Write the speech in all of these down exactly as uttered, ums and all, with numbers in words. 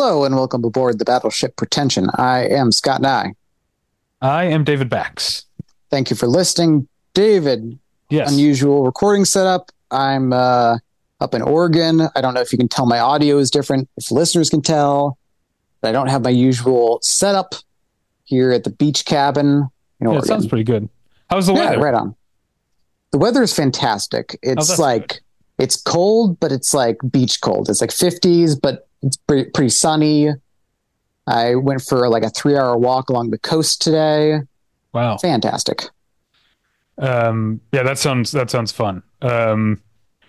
Hello and welcome aboard the Battleship Pretension. I am Scott Nye. I am David Bax. Thank you for listening. David, Yes. unusual recording setup. I'm uh, up in Oregon. I don't know if you can tell my audio is different, if listeners can tell, but I don't have my usual setup here at the beach cabin in Yeah, Oregon. it sounds pretty good. How's the Yeah, weather? right on. The weather is fantastic. It's that's like, good. it's cold, but it's like beach cold. It's like fifties, but it's pretty, pretty sunny. I went for like a three hour walk along the coast today. Wow. Fantastic. Um, yeah, that sounds that sounds fun. Um,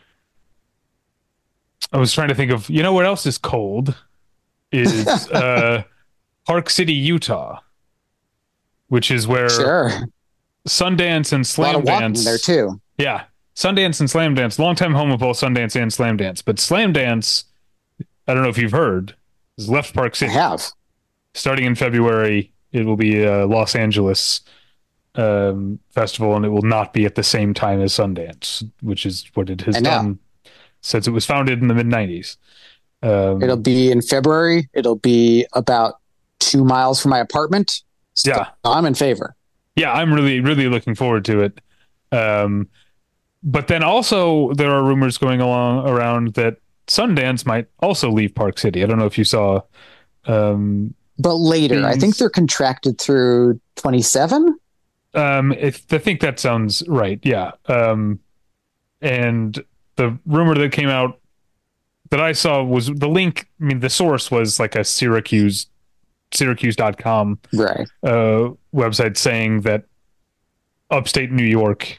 I was trying to think of, you know, what else is cold is uh, Park City, Utah, which is where Sure. Sundance and A lot Slam of walking Dance. there too. Yeah, Sundance and Slam Dance, longtime home of both Sundance and Slam Dance. But Slam Dance, I don't know if you've heard, is left Park I City. have. Starting in February, it will be a Los Angeles um, festival, and it will not be at the same time as Sundance, which is what it has I know. done since it was founded in the mid nineties. Um, It'll be in February. It'll be about two miles from my apartment. So Yeah. I'm in favor. yeah, I'm really, really looking forward to it. Um, but then also there are rumors going along around that Sundance might also leave Park City. I don't know if you saw. Um, But later, I think Things- they're contracted through twenty-seven. Um, if, I think that sounds right. Yeah. Um, and the rumor that came out that I saw was the link. I mean, the source was like a Syracuse, Syracuse dot com Right. uh, website saying that upstate New York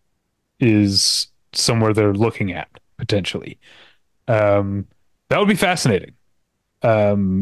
is somewhere they're looking at potentially. Um, that would be fascinating. Um,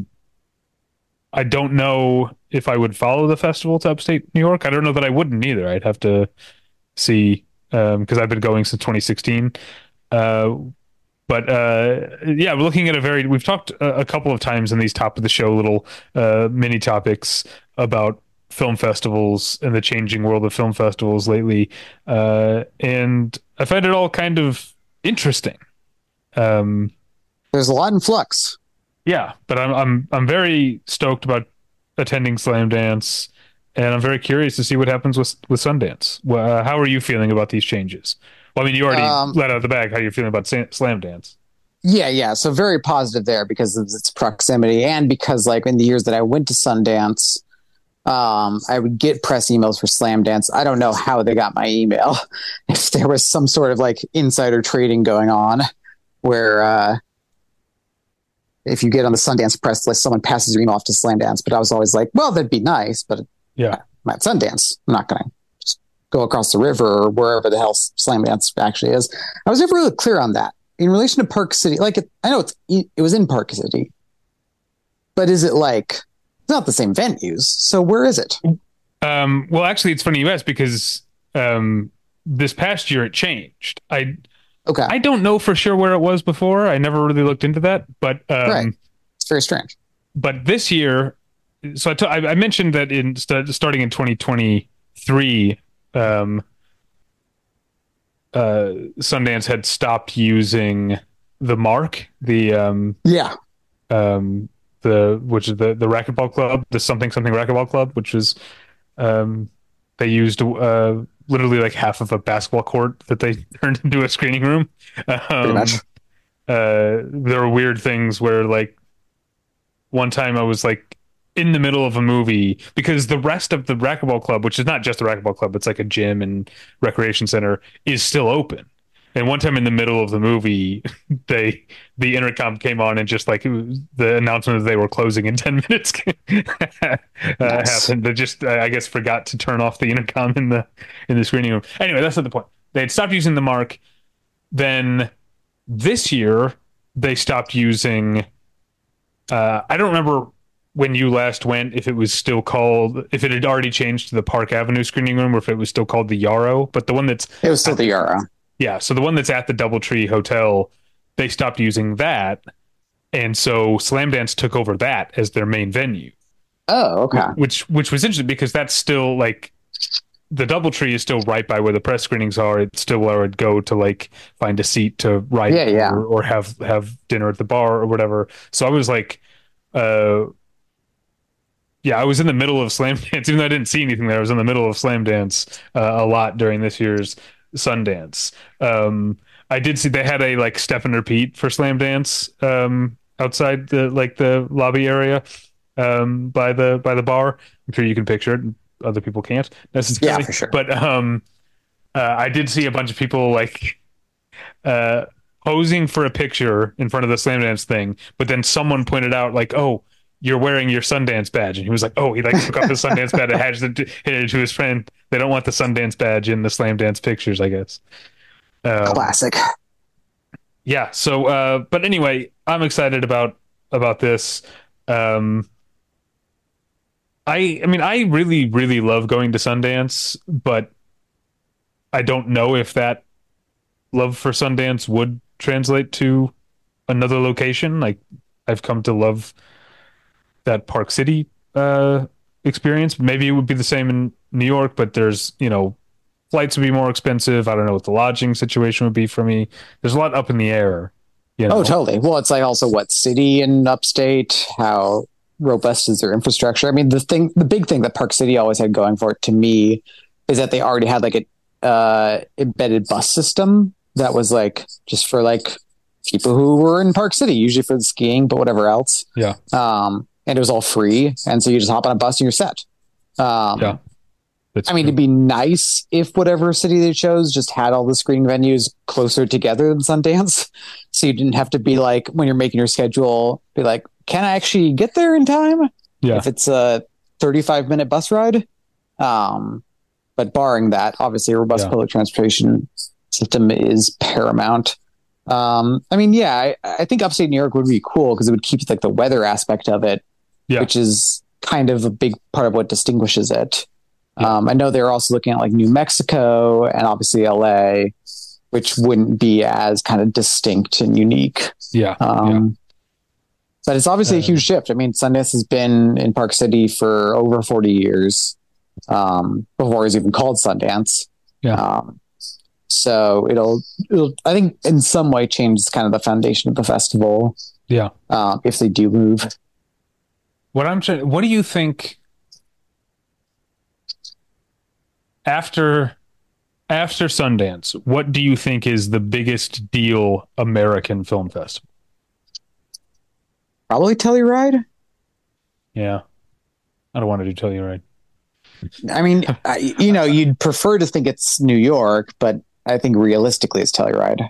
I don't know if I would follow the festival to upstate New York. I don't know that I wouldn't either. I'd have to see um, because I've been going since twenty sixteen. Uh, but uh, yeah, we're looking at a very. We've talked a, a couple of times in these top of the show little uh, mini topics about film festivals and the changing world of film festivals lately, uh, and I find it all kind of interesting. Um, There's a lot in flux. yeah, but I'm I'm I'm very stoked about attending Slam Dance, and I'm very curious to see what happens with with Sundance. Well, uh, how are you feeling about these changes? Well, I mean, you already Um, let out the bag how you're feeling about Sa- Slam Dance. Yeah, yeah. So very positive there because of its proximity and because like in the years that I went to Sundance, um, I would get press emails for Slam Dance. I don't know how they got my email. If there was some sort of like insider trading going on where uh, if you get on the Sundance press list, someone passes your email off to Slam Dance. But I was always like, well, that'd be nice, but Yeah, I'm at Sundance. I'm not going to just go across the river or wherever the hell Slam Dance actually is. I was never really clear on that in relation to Park City. Like, it, I know it's it was in Park City, but is it like it's not the same venues? So where is it? Um, well, actually, it's funny you asked because um, this past year it changed. I Okay, I don't know for sure where it was before. I never really looked into that, but um, Right. It's very strange. but this year, so I t- I I mentioned that in st- starting in twenty twenty-three, um, uh, Sundance had stopped using the mark, the um, Yeah, um, the which is the the racquetball club, the something something racquetball club, which was um, they used uh, literally like half of a basketball court that they turned into a screening room. Um, pretty much. uh there were weird things where like one time I was like in the middle of a movie because the rest of the racquetball club, which is not just a racquetball club, it's like a gym and recreation center, is still open. And one time in the middle of the movie, they the intercom came on and just like it was, the announcement that they were closing in ten minutes uh, Nice. happened. They just uh, I guess forgot to turn off the intercom in the in the screening room. Anyway, that's not the point. They had stopped using the mark. Then this year they stopped using uh I don't remember when you last went if it was still called if it had already changed to the Park Avenue screening room or if it was still called the Yarrow, but the one that's It was still the Euro. yeah, so the one that's at the DoubleTree Hotel, they stopped using that, and so Slam Dance took over that as their main venue, Oh, okay. which which was interesting because that's still like the DoubleTree is still right by where the press screenings are. It's still where I'd go to like find a seat to ride Yeah, yeah. or, or have have dinner at the bar or whatever. So I was like, uh, yeah, I was in the middle of Slam Dance, even though I didn't see anything there. I was in the middle of Slam Dance uh, a lot during this year's Sundance. Um, I did see they had a like step and repeat for Slam Dance um, outside the like the lobby area um, by the by the bar. I'm sure you can picture it. Other people can't Yeah, necessarily, for sure. but um, uh, I did see a bunch of people like uh, posing for a picture in front of the Slam Dance thing, but then someone pointed out like, "Oh, you're wearing your Sundance badge," and he was like, "Oh," he like took off his Sundance badge and handed it, handed it to his friend. They don't want the Sundance badge in the Slam Dance pictures, I guess. Um, Classic. yeah. So, uh, but anyway, I'm excited about about this. Um, I I mean, I really really love going to Sundance, but I don't know if that love for Sundance would translate to another location. Like I've come to love that Park City uh, experience. Maybe it would be the same in New York, but there's, you know, flights would be more expensive. I don't know what the lodging situation would be for me. There's a lot up in the air, you Oh, know? totally. Well, it's like also what city in upstate, how robust is their infrastructure? I mean, the thing, the big thing that Park City always had going for it to me is that they already had like a uh, embedded bus system that was like just for like people who were in Park City, usually for the skiing, but whatever else. Yeah. Um, and it was all free, and so you just hop on a bus and you're set. Um, Yeah. That's I mean, true. it'd be nice if whatever city they chose just had all the screening venues closer together than Sundance. So you didn't have to be like, when you're making your schedule, be like, can I actually get there in time? Yeah. If it's a thirty-five minute bus ride. Um, but barring that, obviously a robust Yeah. public transportation system is paramount. Um, I mean, yeah, I, I think upstate New York would be cool because it would keep like the weather aspect of it, Yeah. which is kind of a big part of what distinguishes it. Yeah. Um, I know they're also looking at like New Mexico and obviously L A, which wouldn't be as kind of distinct and unique. Yeah. Um, yeah. But it's obviously Uh, a huge shift. I mean, Sundance has been in Park City for over forty years um, before it was even called Sundance. Yeah. Um, so it'll, it'll, I think, in some way change kind of the foundation of the festival. Yeah. Um, if they do move. What I'm trying, what do you think after after Sundance, what do you think is the biggest deal American film festival? Probably Telluride. Yeah. I don't want to do Telluride. I mean, I, you know, you'd prefer to think it's New York, but I think realistically it's Telluride.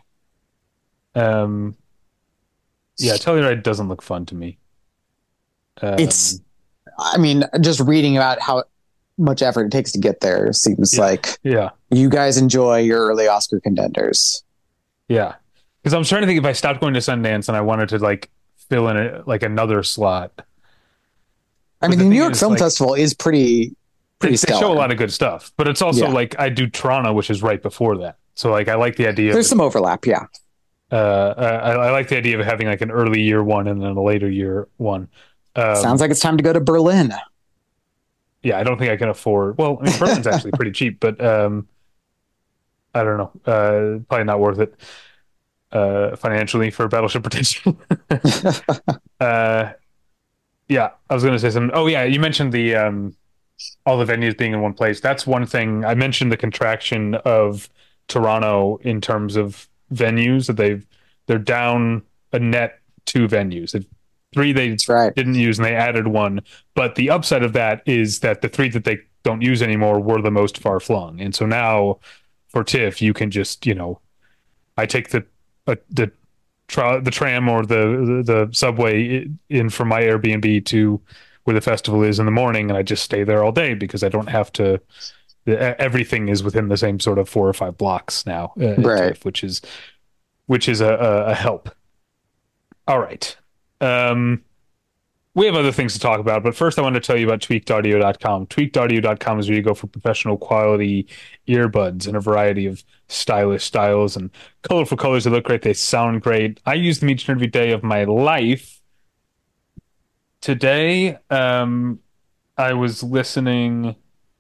Um, yeah, Telluride doesn't look fun to me. Um, It's, I mean, just reading about how much effort it takes to get there seems Yeah. like yeah, you guys enjoy your early Oscar contenders. yeah. Because I'm trying to think if I stopped going to Sundance and I wanted to like fill in a, like another slot. I But mean, the the New thing York is, Film like, Festival is pretty, They, pretty they stellar. show a lot of good stuff, but it's also Yeah. like I do Toronto, which is right before that. So like I like the idea. There's of, some overlap, yeah. uh, I, I like the idea of having like an early year one and then a later year one. Um, Sounds like it's time to go to Berlin. yeah, I don't think I can afford. Well, I mean, Berlin's actually pretty cheap, but um, I don't know. Uh, probably not worth it uh, financially for Battleship Potential. uh, yeah, I was going to say something. Oh, yeah, you mentioned the um, all the venues being in one place. That's one thing. I mentioned the contraction of Toronto in terms of venues that they've they're down a net two venues. They've, three they That's right. didn't use and they added one. But the upside of that is that the three that they don't use anymore were the most far flung. And so now for TIFF, you can just, you know, I take the uh, the tra- the tram or the, the the subway in from my Airbnb to where the festival is in the morning, and I just stay there all day because I don't have to. Everything is within the same sort of four or five blocks now, uh, at Right. TIFF, which is which is a, a, a help. All right. Um, we have other things to talk about, but first I want to tell you about tweaked audio dot com. tweaked audio dot com is where you go for professional quality earbuds in a variety of stylish styles and colorful colors. They look great. They sound great. I use them each and every day of my life. Today, um, I was listening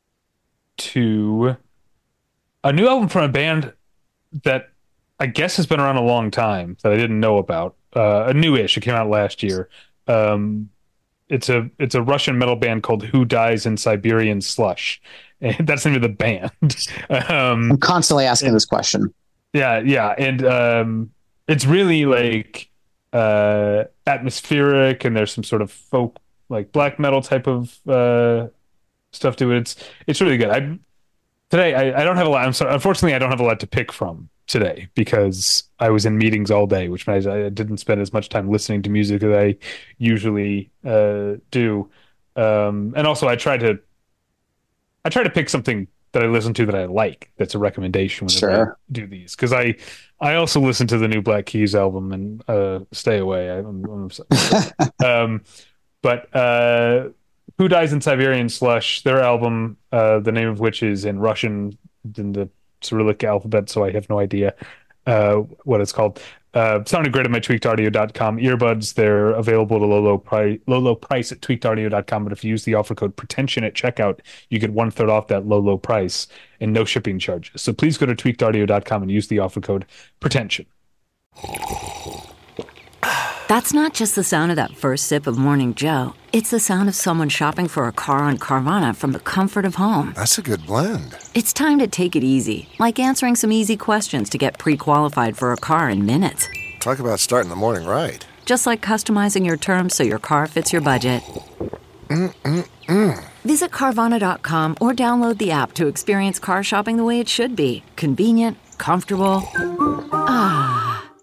to a new album from a band that I guess has been around a long time that I didn't know about. Uh, a newish. It came out last year. Um, it's a it's a Russian metal band called Who Dies in Siberian Slush, and that's the name of the band. um, I'm constantly asking and, this question. Yeah, yeah, and um, it's really like uh, atmospheric, and there's some sort of folk, like black metal type of uh, stuff to it. It's it's really good. I today I, I don't have a lot. I'm sorry, unfortunately, I don't have a lot to pick from today because I was in meetings all day, which means I didn't spend as much time listening to music as I usually uh, do. Um, and also, I tried to I try to pick something that I listen to that I like. That's a recommendation whenever Sure. I do these because I I also listen to the new Black Keys album and uh, Stay Away. I, I'm, I'm um, but uh, Who Dies in Siberian Slush? Their album, uh, the name of which is in Russian in the Cyrillic alphabet, so I have no idea uh, what it's called. Uh, sounded great at my tweaked audio dot com earbuds. They're available at a low, low price, low, low price at tweaked audio dot com. But if you use the offer code pretension at checkout, you get one third off that low, low price and no shipping charges. So please go to tweaked audio dot com and use the offer code pretension. That's not just the sound of that first sip of Morning Joe. It's the sound of someone shopping for a car on Carvana from the comfort of home. That's a good blend. It's time to take it easy, like answering some easy questions to get pre-qualified for a car in minutes. Talk about starting the morning right. Just like customizing your terms so your car fits your budget. Mm-mm-mm. Visit Carvana dot com or download the app to experience car shopping the way it should be. Convenient, comfortable. Ah.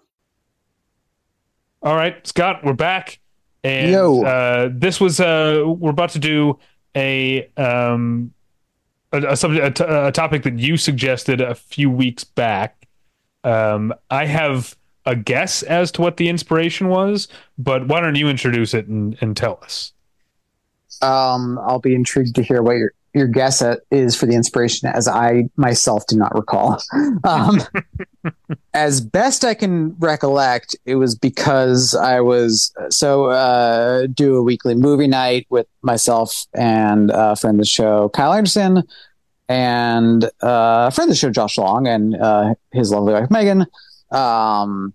All right, Scott, we're back. And Yo. Uh, this was, uh, we're about to do a, um, a, a, subject, a, t- a topic that you suggested a few weeks back. Um, I have a guess as to what the inspiration was, but why don't you introduce it and, and tell us? Um, I'll be intrigued to hear what your, your guess at is for the inspiration, as I myself do not recall. Um, as best I can recollect, it was because I was so uh, do a weekly movie night with myself and a friend of the show, Kyle Anderson, and uh, a friend of the show, Josh Long, and uh, his lovely wife, Megan. Um,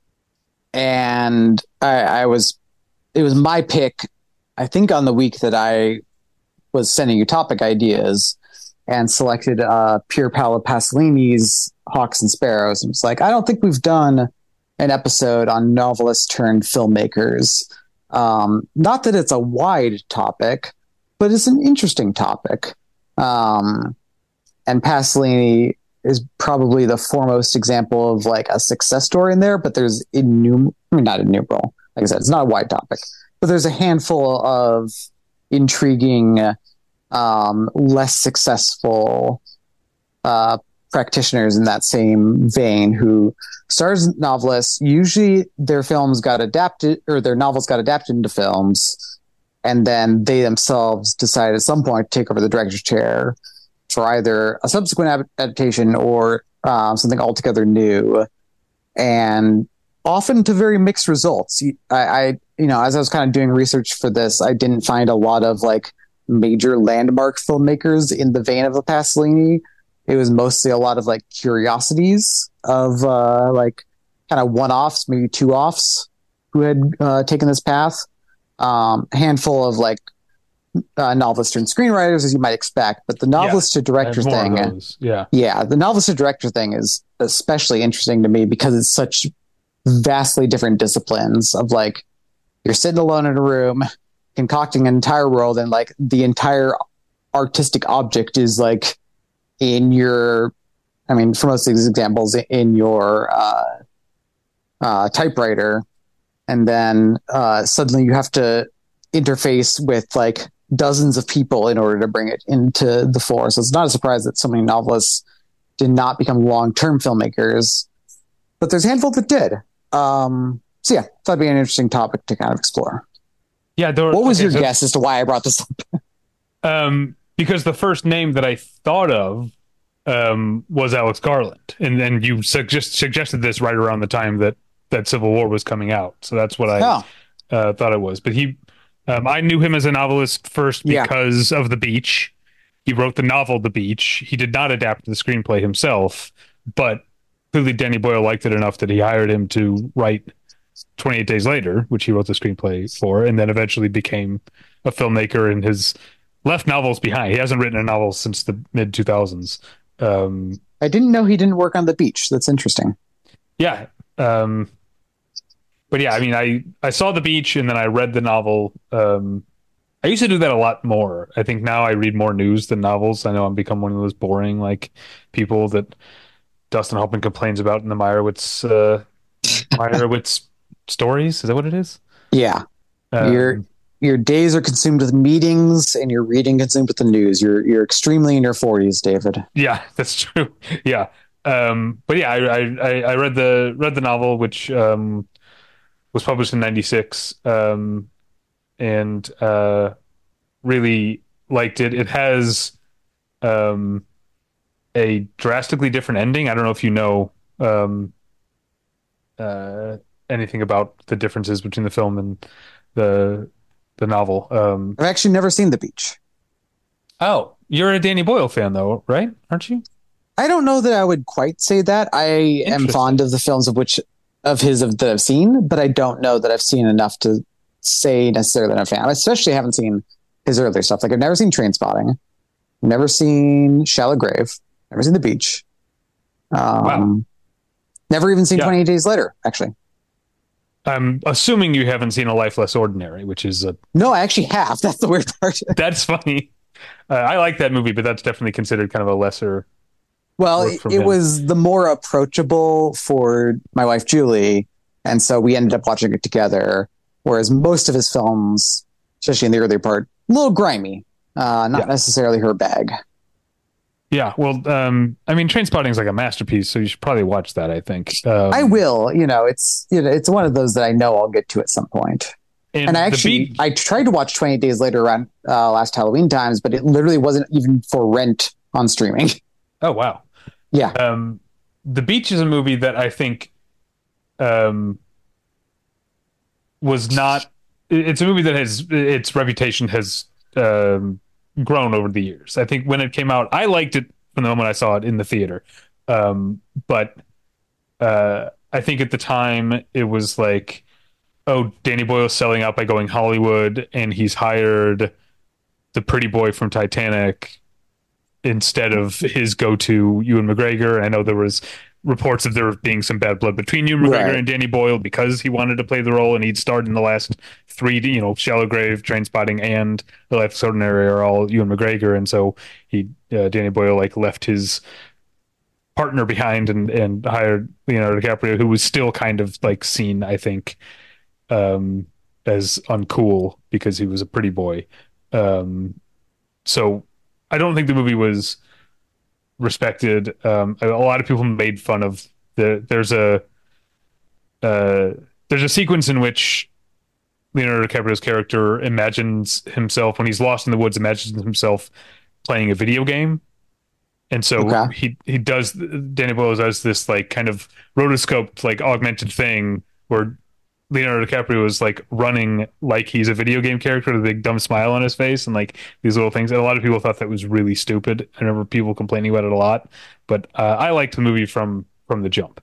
and I, I was, it was my pick, I think, on the week that I was sending you topic ideas, and selected uh, Pier Paolo Pasolini's Hawks and Sparrows. And it's like, I don't think we've done an episode on novelists turned filmmakers. Um, not that it's a wide topic, but it's an interesting topic. Um, and Pasolini is probably the foremost example of like a success story in there, but there's innumerable, I mean, not innumerable, like I said, it's not a wide topic, but there's a handful of intriguing, um, less successful uh, practitioners in that same vein who started as novelists. Usually their films got adapted, or their novels got adapted into films, and then they themselves decided at some point to take over the director's chair for either a subsequent ab- adaptation or um, something altogether new, and often to very mixed results. I, I, you know, as I was kind of doing research for this, I didn't find a lot of like major landmark filmmakers in the vein of a Pasolini. It was mostly a lot of like curiosities of uh, like kind of one-offs, maybe two-offs, who had uh, taken this path. Um, a handful of like uh, novelist and screenwriters, as you might expect, but the novelist Yeah, to director more of thing, those. yeah, yeah, the novelist to director thing is especially interesting to me because it's such vastly different disciplines of like, you're sitting alone in a room concocting an entire world, and like the entire artistic object is like in your, I mean, for most of these examples, in your uh, uh, typewriter, and then uh, suddenly you have to interface with like dozens of people in order to bring it into the fore. So it's not a surprise that so many novelists did not become long-term filmmakers, but there's a handful that did. Um, so yeah, thought it'd be an interesting topic to kind of explore. Yeah. There, What was okay, your so, guess as to why I brought this up? Um, because the first name that I thought of um, was Alex Garland, and then you suggest, suggested this right around the time that that Civil War was coming out, so that's what I Oh. uh, thought it was. But he, um, I knew him as a novelist first Yeah. because of The Beach. He wrote the novel The Beach. He did not adapt the screenplay himself, but clearly Danny Boyle liked it enough that he hired him to write twenty-eight Days Later, which he wrote the screenplay for, and then eventually became a filmmaker and has left novels behind. He hasn't written a novel since the mid two thousands. Um, I didn't know he didn't work on The Beach. That's interesting. yeah. Um, but yeah, I mean, I, I saw The Beach and then I read the novel. Um, I used to do that a lot more. I think now I read more news than novels. I know I'm become one of those boring like people that Dustin Hoffman complains about in the Meyerowitz uh, Meyerowitz stories. Is that what it is? Yeah. Um, your your days are consumed with meetings and your reading consumed with the news. You're you're extremely in your forties, David. Yeah, that's true. Yeah. Um, but yeah, I, I, I read the read the novel, which um, was published in ninety-six, um, and uh, really liked it. It has um, a drastically different ending. I don't know if you know um, uh, anything about the differences between the film and the the novel. Um, I've actually never seen The Beach. oh, you're a Danny Boyle fan, though, right? Aren't you? I don't know that I would quite say that. I am Interesting. fond of the films of which of his of that I've seen, but I don't know that I've seen enough to say necessarily that I'm a fan. I especially haven't seen his earlier stuff. Like I've never seen Trainspotting, never seen Shallow Grave, never seen The Beach. Um, Wow. Never even seen Yeah. twenty-eight Days Later, actually. I'm assuming you haven't seen A Life Less Ordinary, which is a No, I actually have. That's the weird part. that's funny. Uh, I like that movie, but that's definitely considered kind of a lesser. Well, Work it, from it him. was the more approachable for my wife, Julie. And so we ended up watching it together. Whereas most of his films, especially in the earlier part, a little grimy, uh, not Yeah. necessarily her bag. Yeah, well, um, I mean, Trainspotting is like a masterpiece, so you should probably watch that. I think um, I will, you know, it's, you know, it's one of those that I know I'll get to at some point. And, And I the actually, beat, I tried to watch twenty-eight Days Later around uh, last Halloween times, but it literally wasn't even for rent on streaming. oh wow, Yeah. um, The Beach is a movie that I think um, was not. it- It's a movie that has its reputation has um, grown over the years. I think when it came out, I liked it from the moment I saw it in the theater, um, but uh, I think at the time it was like, oh, Danny Boyle's selling out by going Hollywood, and he's hired the pretty boy from Titanic instead of his go-to Ewan McGregor. I know there was reports of there being some bad blood between Ewan McGregor Right. and Danny Boyle because he wanted to play the role, and he'd starred in the last three, you know, Shallow Grave, Trainspotting, and The Life Extraordinary are all Ewan McGregor, and so he, uh, Danny Boyle, like left his partner behind and and hired Leonardo DiCaprio, who was still kind of like seen, I think, um, as uncool because he was a pretty boy. Um, so I don't think the movie was respected. Um, a, a lot of people made fun of the. There's a uh, there's a sequence in which Leonardo DiCaprio's character imagines himself when he's lost in the woods, imagines himself playing a video game. And so Okay. he he does Danny Boyle does this like kind of rotoscoped like augmented thing where Leonardo DiCaprio is like running like he's a video game character with a big dumb smile on his face and like these little things. And a lot of people thought that was really stupid. I remember people complaining about it a lot, but uh, I liked the movie from from the jump.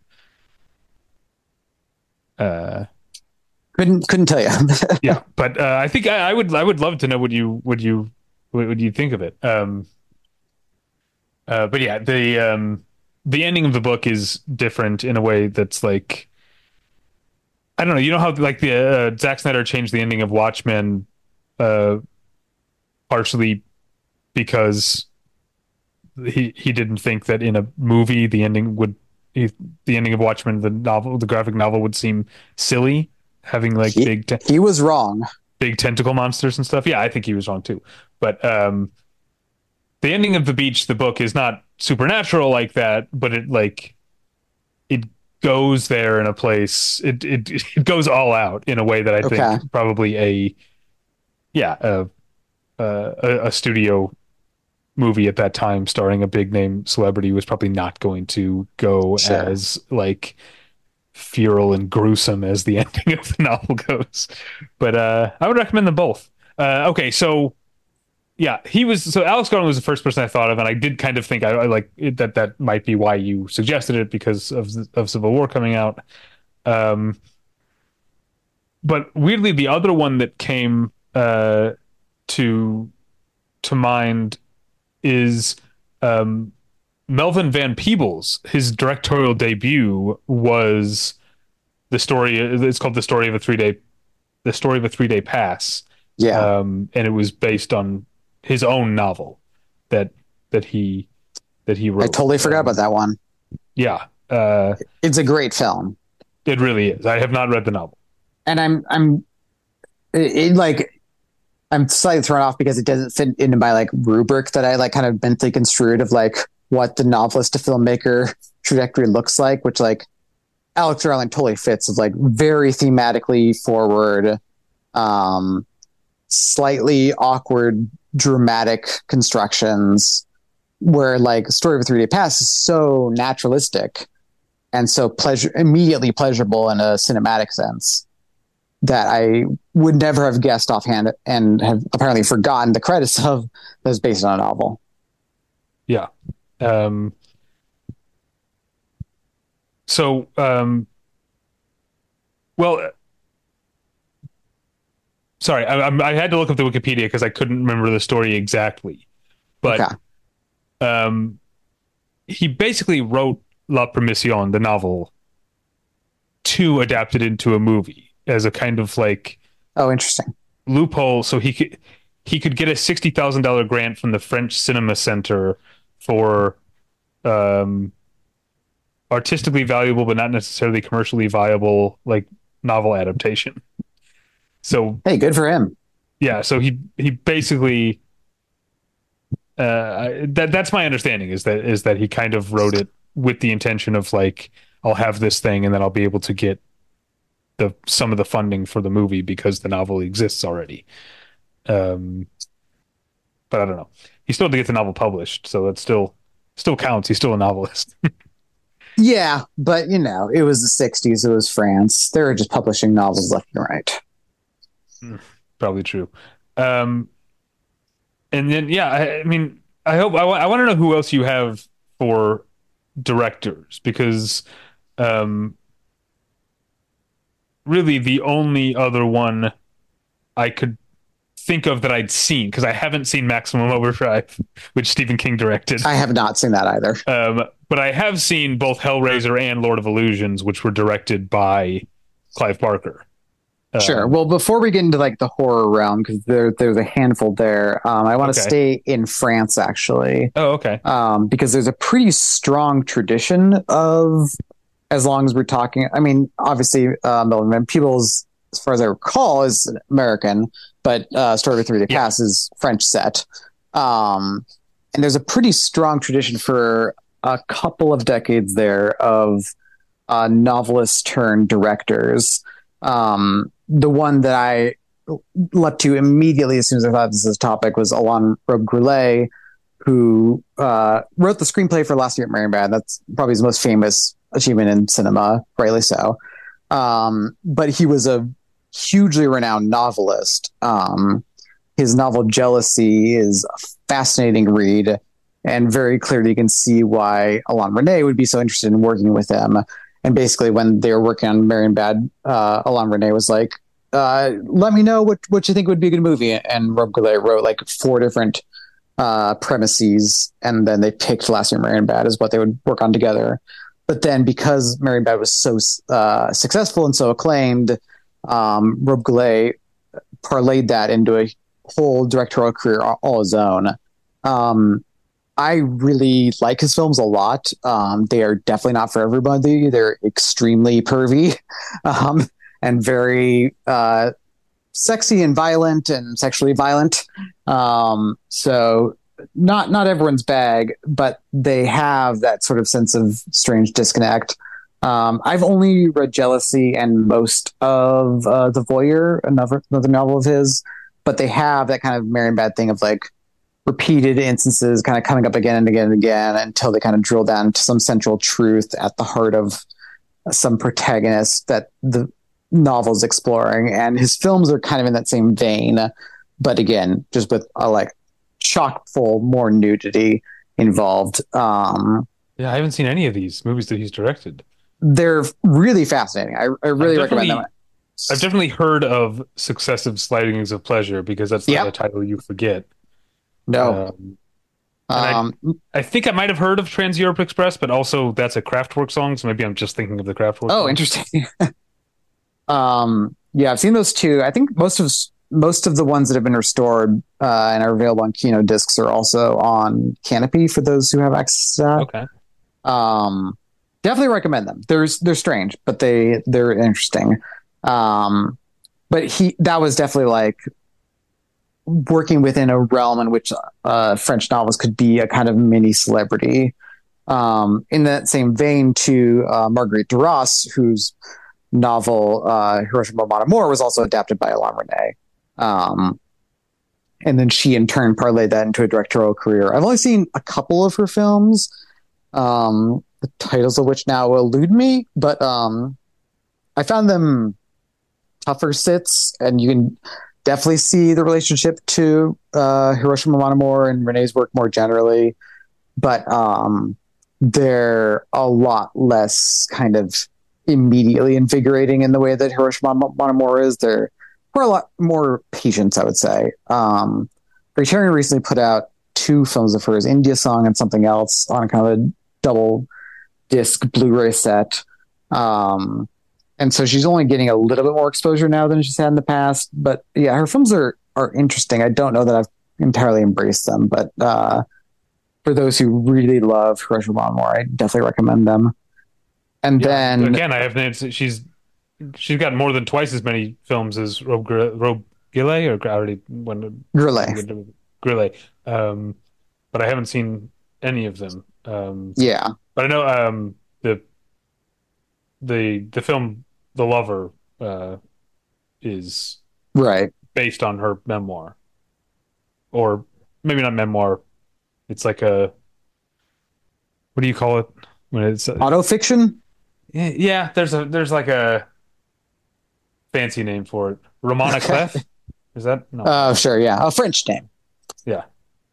Uh, Couldn't, couldn't tell you. yeah, but uh, I think I, I would I would love to know what you would you what would you think of it. Um, uh, but yeah, the um, the ending of the book is different in a way that's like. I don't know. You know how like the uh, Zack Snyder changed the ending of Watchmen, uh, partially because he he didn't think that in a movie the ending would he, the ending of Watchmen, the novel, the graphic novel, would seem silly, having like He- big te- He was wrong. big tentacle monsters and stuff. Yeah, I think he was wrong too. But um, the ending of The Beach, the book, is not supernatural like that, but it like it goes there in a place. It it it goes all out in a way that I Okay. think probably a yeah a a, a studio movie at that time starring a big name celebrity was probably not going to go Sure. as like feral and gruesome as the ending of the novel goes. But uh, I would recommend them both. Uh, okay, so yeah, he was so Alex Garland was the first person I thought of, and I did kind of think I, I like it, that that might be why you suggested it because of of Civil War coming out. Um, but weirdly, the other one that came uh, to to mind is um, Melvin Van Peebles. His directorial debut was the story. It's called the story of a three day, the story of a three day pass. Yeah, um, and it was based on his own novel that that he that he wrote. I totally forgot um, about that one. Yeah, uh, It's a great film, it really is. I have not read the novel. and I'm I'm it, it, like I'm slightly thrown off because it doesn't fit into my like rubric that I like kind of mentally construed of like what the novelist to filmmaker trajectory looks like, which like Alex Garland totally fits of like very thematically forward, um, slightly awkward, dramatic constructions where like Story of a Three Day Pass is so naturalistic and so pleasure immediately pleasurable in a cinematic sense that I would never have guessed offhand and have apparently forgotten the credits of that was based on a novel. Yeah. Um, so, um, well, sorry, I, I, I had to look up the Wikipedia because I couldn't remember the story exactly. But Okay. um, he basically wrote La Permission, the novel, to adapt it into a movie as a kind of like Oh, interesting. loophole, so he could he could get a sixty thousand dollar grant from the French Cinema Center for um, artistically valuable but not necessarily commercially viable like novel adaptation. So Hey, good for him. yeah, so he he basically uh, that that's my understanding is that is that he kind of wrote it with the intention of like I'll have this thing and then I'll be able to get the some of the funding for the movie because the novel exists already. Um, but I don't know. He still had to get the novel published, so that still still counts. He's still a novelist. Yeah, but you know, it was the sixties. It was France. They were just publishing novels left and right. Probably true. Um, and then yeah, I, I mean, I hope I, I want to know who else you have for directors because um, really the only other one I could think of that I'd seen because I haven't seen Maximum Overdrive, which Stephen King directed. I have not seen that either. Um, but I have seen both Hellraiser and Lord of Illusions, which were directed by Clive Barker. Um, Sure. Well, before we get into like the horror realm, because there there's a handful there, um, I want to Okay. stay in France actually, Oh, okay. um, because there's a pretty strong tradition of, as long as we're talking, I mean, obviously, uh, Melvin Van Peebles, as far as I recall, is American, but uh, Story of a Three Day Yeah. Pass is French set. Um, and there's a pretty strong tradition for a couple of decades there of uh, novelists turned directors. Um, the one that I leapt to immediately as soon as I thought this was a topic was Alain Robbe-Goulet, who uh, wrote the screenplay for Last Year at Marienbad. That's probably his most famous achievement in cinema, rightly so. Um, but he was a hugely renowned novelist. Um, his novel Jealousy is a fascinating read, and very clearly you can see why Alain Resnais would be so interested in working with him. And basically, when they were working on Marienbad, uh, Alain Resnais was like, uh, "Let me know what what you think would be a good movie." And Robbe-Goulet wrote like four different uh, premises, and then they picked Last Year Marienbad as what they would work on together. But then, because Marienbad was so uh, successful and so acclaimed, um, Robbe-Goulet parlayed that into a whole directorial career all, all his own. Um, I really like his films a lot. Um, they are definitely not for everybody. They're extremely pervy um, and very uh, sexy and violent and sexually violent. Um, so not not everyone's bag, but they have that sort of sense of strange disconnect. Um, I've only read Jealousy and most of uh, The Voyeur, another another novel of his, but they have that kind of Marienbad thing of like repeated instances kind of coming up again and again and again until they kind of drill down to some central truth at the heart of some protagonist that the novel's exploring. And his films are kind of in that same vein, but again, just with a like chock full more nudity involved. Um, Yeah, I haven't seen any of these movies that he's directed. they're really fascinating. I, I really I'm recommend definitely- them. I've definitely heard of Successive Slidings of Pleasure because that's not a Yep. title you forget. No. Um, and I Um, I think I might have heard of Trans Europe Express, but also that's a Kraftwerk song, so maybe I'm just thinking of the Kraftwerk oh, song. interesting. Um, yeah, I've seen those two. I think most of most of the ones that have been restored uh, and are available on Kino discs are also on Canopy for those who have access to Okay. that. Um, definitely recommend them. They're they're strange, but they they're interesting. Um, but he that was definitely like working within a realm in which uh, French novels could be a kind of mini celebrity. Um, in that same vein, to uh, Marguerite Duras, whose novel uh, Hiroshima Mon Amour was also adapted by Alain Resnais. Um, and then she in turn parlayed that into a directorial career. I've only seen a couple of her films, um, the titles of which now elude me, but um, I found them tougher sits, and you can definitely see the relationship to uh, Hiroshima Mon Amour and Renee's work more generally, but um, they're a lot less kind of immediately invigorating in the way that Hiroshima Mon Amour is. They're for a lot more patience, I would say. Um, Criterion recently put out two films of hers, India Song and something else, on kind of a double disc Blu-ray set. Um, and so she's only getting a little bit more exposure now than she's had in the past. But yeah, her films are are interesting. I don't know that I've entirely embraced them, but uh, for those who really love Hiroshima Mon Amour, I definitely recommend them. And Yeah, then again, I have names. She's she's got more than twice as many films as Rob, Rob Gillay, or I already when Grillet. Grillet. Um, but I haven't seen any of them. Um, Yeah. but I know um, the the the film The Lover uh, is Right. based on her memoir, or maybe not memoir. It's like a, what do you call it when it's uh, Autofiction? yeah. There's a there's like a fancy name for it. Romana Okay. Clef? Is that no? Uh, sure, yeah. A French name. Yeah.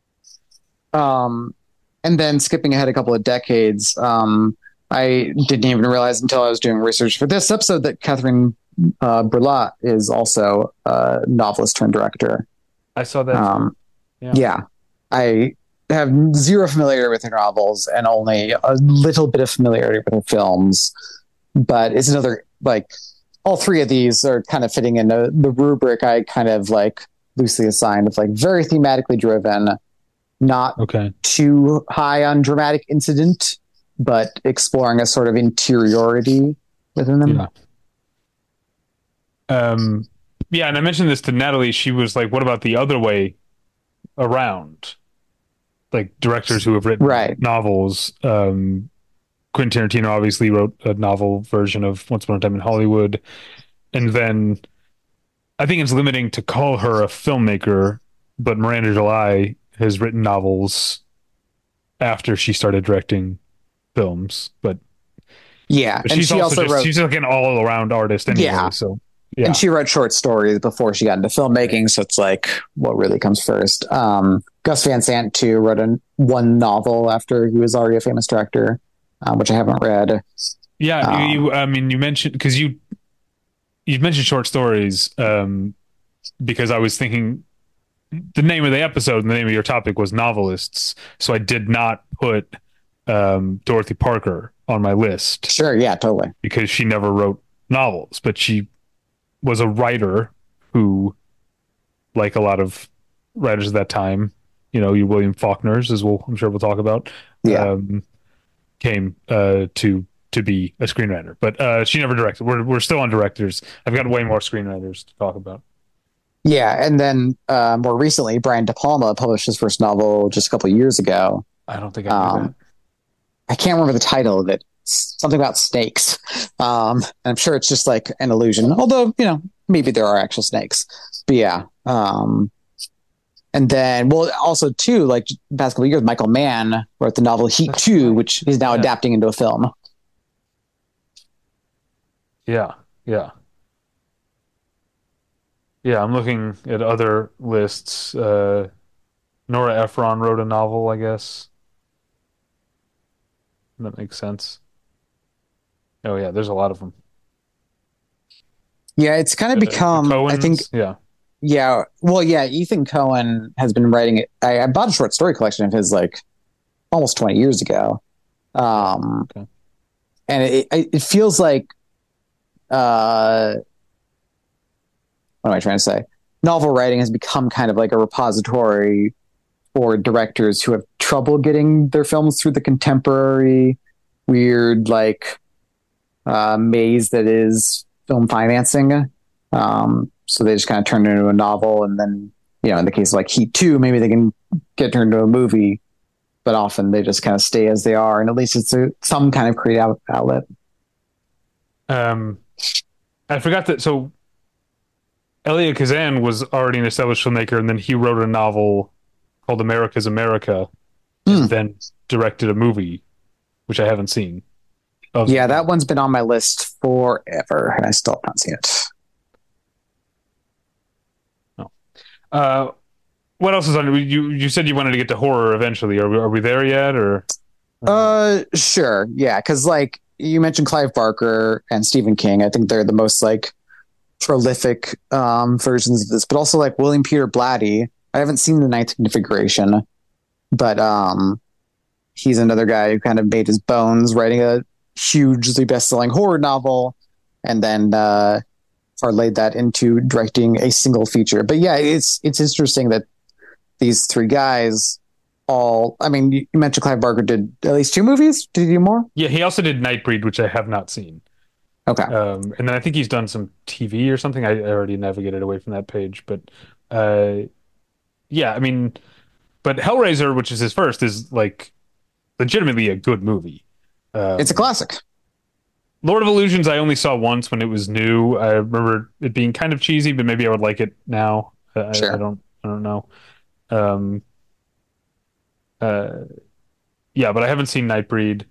Um, and then skipping ahead a couple of decades, um, I didn't even realize until I was doing research for this episode that Catherine uh, Brelat is also a novelist turned director. I saw that. Um, yeah. yeah. I have zero familiarity with her novels and only a little bit of familiarity with her films. But it's another, like, all three of these are kind of fitting into the rubric I kind of like loosely assigned of like very thematically driven, not Okay. too high on dramatic incident, but exploring a sort of interiority within them. Yeah. Um, yeah, and I mentioned this to Natalie. She was like, "What about the other way around? Like directors who have written Right. novels." Um, Quentin Tarantino obviously wrote a novel version of Once Upon a Time in Hollywood, and then I think it's limiting to call her a filmmaker, but Miranda July has written novels after she started directing films, but, Yeah. but And she's she also, also just wrote, she's like an all around artist anyway. Yeah. So yeah, and she wrote short stories before she got into filmmaking. So it's like, what really comes first? Um, Gus Van Sant too wrote a, one novel after he was already a famous director, um, which I haven't read. yeah. Um, You, I mean, you mentioned because you you mentioned short stories, um, because I was thinking the name of the episode and the name of your topic was novelists, so I did not put um, Dorothy Parker on my list Sure. Yeah, totally. because she never wrote novels, but she was a writer who, like a lot of writers at that time, you know, your William Faulkners, as we'll I'm sure we'll talk about, Yeah. um, came uh, to to be a screenwriter. But uh, she never directed. We're we're still on directors. I've got way more screenwriters to talk about. Yeah. And then uh, more recently, Brian De Palma published his first novel just a couple of years ago. I don't think I knew Um, that. I can't remember the title of it. It's something about snakes. Um, I'm sure it's just like an illusion, although, you know, maybe there are actual snakes. But yeah. Um, and then, well, also too, like the past couple of years, Michael Mann wrote the novel Heat That's two, right. which he's now Yeah. adapting into a film. Yeah, yeah, yeah. I'm looking at other lists. Uh, Nora Ephron wrote a novel, I guess. That makes sense. Oh yeah, there's a lot of them. Yeah, it's kind of The- the become, I think, Coens? Yeah. yeah, well, yeah, Ethan Cohen has been writing it. I, I bought a short story collection of his like almost twenty years ago. Um, Okay. and it, it it feels like, uh, what am I trying to say? Novel writing has become kind of like a repository for directors who have trouble getting their films through the contemporary weird like uh, maze that is film financing. Um, so they just kind of turn it into a novel, and then you know, in the case of like Heat Two, maybe they can get turned into a movie. But often they just kind of stay as they are, and at least it's a, some kind of creative outlet. Um, I forgot that. So Elia Kazan was already an established filmmaker, and then he wrote a novel called America's America, Hmm. and then directed a movie, which I haven't seen. Of- Yeah, that one's been on my list forever, and I still have not seen it. Uh, what else is on? You you said you wanted to get to horror eventually. Are we, are we there yet? Or Uh, sure, yeah, because like you mentioned Clive Barker and Stephen King, I think they're the most like prolific um, versions of this. But also like William Peter Blatty. I haven't seen The Ninth Configuration, but um, he's another guy who kind of made his bones writing a hugely best-selling horror novel, and then uh, parlayed that into directing a single feature. But yeah, it's it's interesting that these three guys all. I mean, you mentioned Clive Barker did at least two movies. Did he do more? yeah, he also did Nightbreed, which I have not seen. Okay. Um, and then I think he's done some T V or something. I, I already navigated away from that page, but uh, yeah, I mean, but Hellraiser, which is his first, is like legitimately a good movie. Um, It's a classic. Lord of Illusions, I only saw once when it was new. I remember it being kind of cheesy, but maybe I would like it now. I, Sure. I don't, I don't know. Um, uh, yeah, but I haven't seen Nightbreed.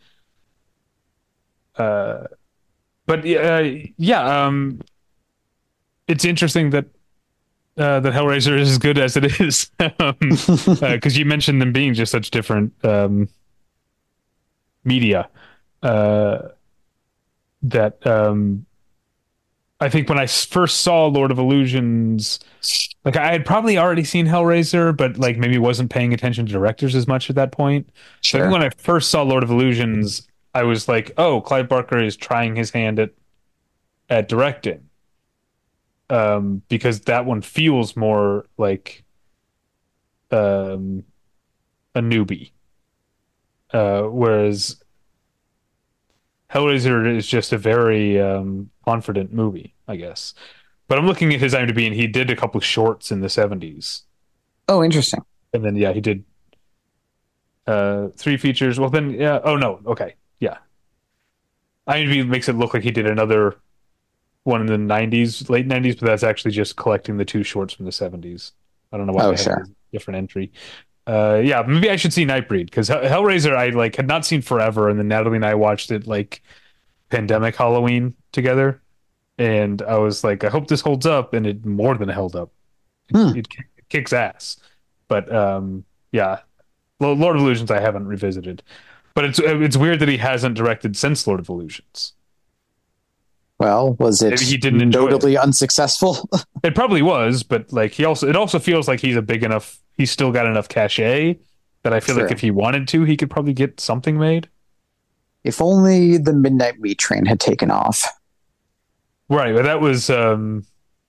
Uh, but uh, yeah, um, it's interesting that uh, that Hellraiser is as good as it is, because uh, you mentioned them being just such different um, media. Uh, that um, I think when I s- first saw Lord of Illusions, like I had probably already seen Hellraiser, but like maybe wasn't paying attention to directors as much at that point. So I Sure. think when I first saw Lord of Illusions, I was like, "Oh, Clive Barker is trying his hand at at directing," um, because that one feels more like um, a newbie, uh, whereas Hellraiser is just a very um, confident movie, I guess. But I'm looking at his IMDb, and he did a couple of shorts in the seventies, Oh, interesting. and then yeah, he did uh, three features. Well, then yeah. Oh no, okay, yeah. IMDb makes it look like he did another one in the nineties, late nineties, but that's actually just collecting the two shorts from the seventies. I don't know why Oh, they have sure. a different entry. Uh, yeah, maybe I should see Nightbreed because Hellraiser I like had not seen forever, and then Natalie and I watched it like pandemic Halloween together, and I was like, I hope this holds up, and it more than held up. Hmm. It, it kicks ass. But um, yeah, Lo- Lord of Illusions I haven't revisited, but it's it's weird that he hasn't directed since Lord of Illusions. Well, was it Maybe he didn't enjoy it. notably unsuccessful? It probably was, but like he also it also feels like he's a big enough. He's still got enough cachet that I feel like Sure. if he wanted to, he could probably get something made. If only the Midnight Meat Train had taken off. Right, but that was um,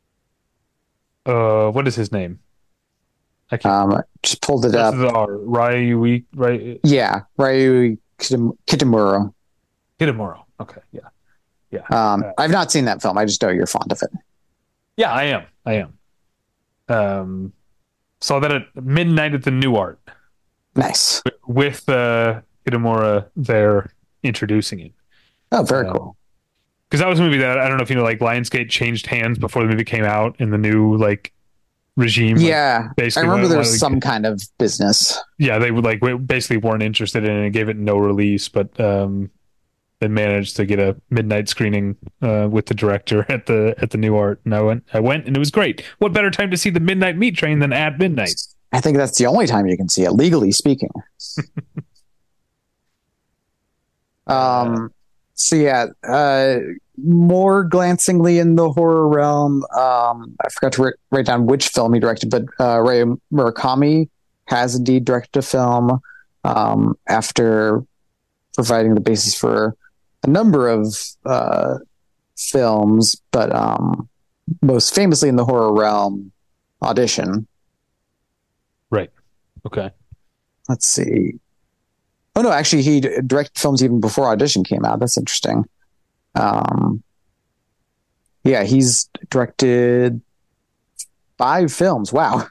uh, what is his name? I can't. Um, just pulled it This up. is our Ryu, right? Yeah, Ryu Kitam- Kitamura. Kitamura. Okay, yeah, yeah, Um, Uh, I've not seen that film. I just know you're fond of it. yeah. I am. I am. Um, saw that at midnight at the New Art Nice. with uh, Kitamura there introducing it. Oh, very Um, cool. Because that was a movie that I don't know if you know, like Lionsgate changed hands before the movie came out in the new like regime. like, Yeah, I basically remember what- there what was we- some kind of business. yeah, they would like we basically weren't interested in it and gave it no release, but um, they managed to get a midnight screening uh, with the director at the at the New Art, and I went, I went, and it was great. What better time to see the Midnight Meat Train than at midnight? I think that's the only time you can see it, legally speaking. um, so yeah, uh, more glancingly in the horror realm. Um, I forgot to write, write down which film he directed, but uh, Ray Murakami has indeed directed a film um, after providing the basis for a number of uh, films, but um, most famously in the horror realm, Audition. Right. Okay. Let's see. Oh no, actually, he directed films even before Audition came out. That's interesting. Um, yeah, he's directed five films. Wow.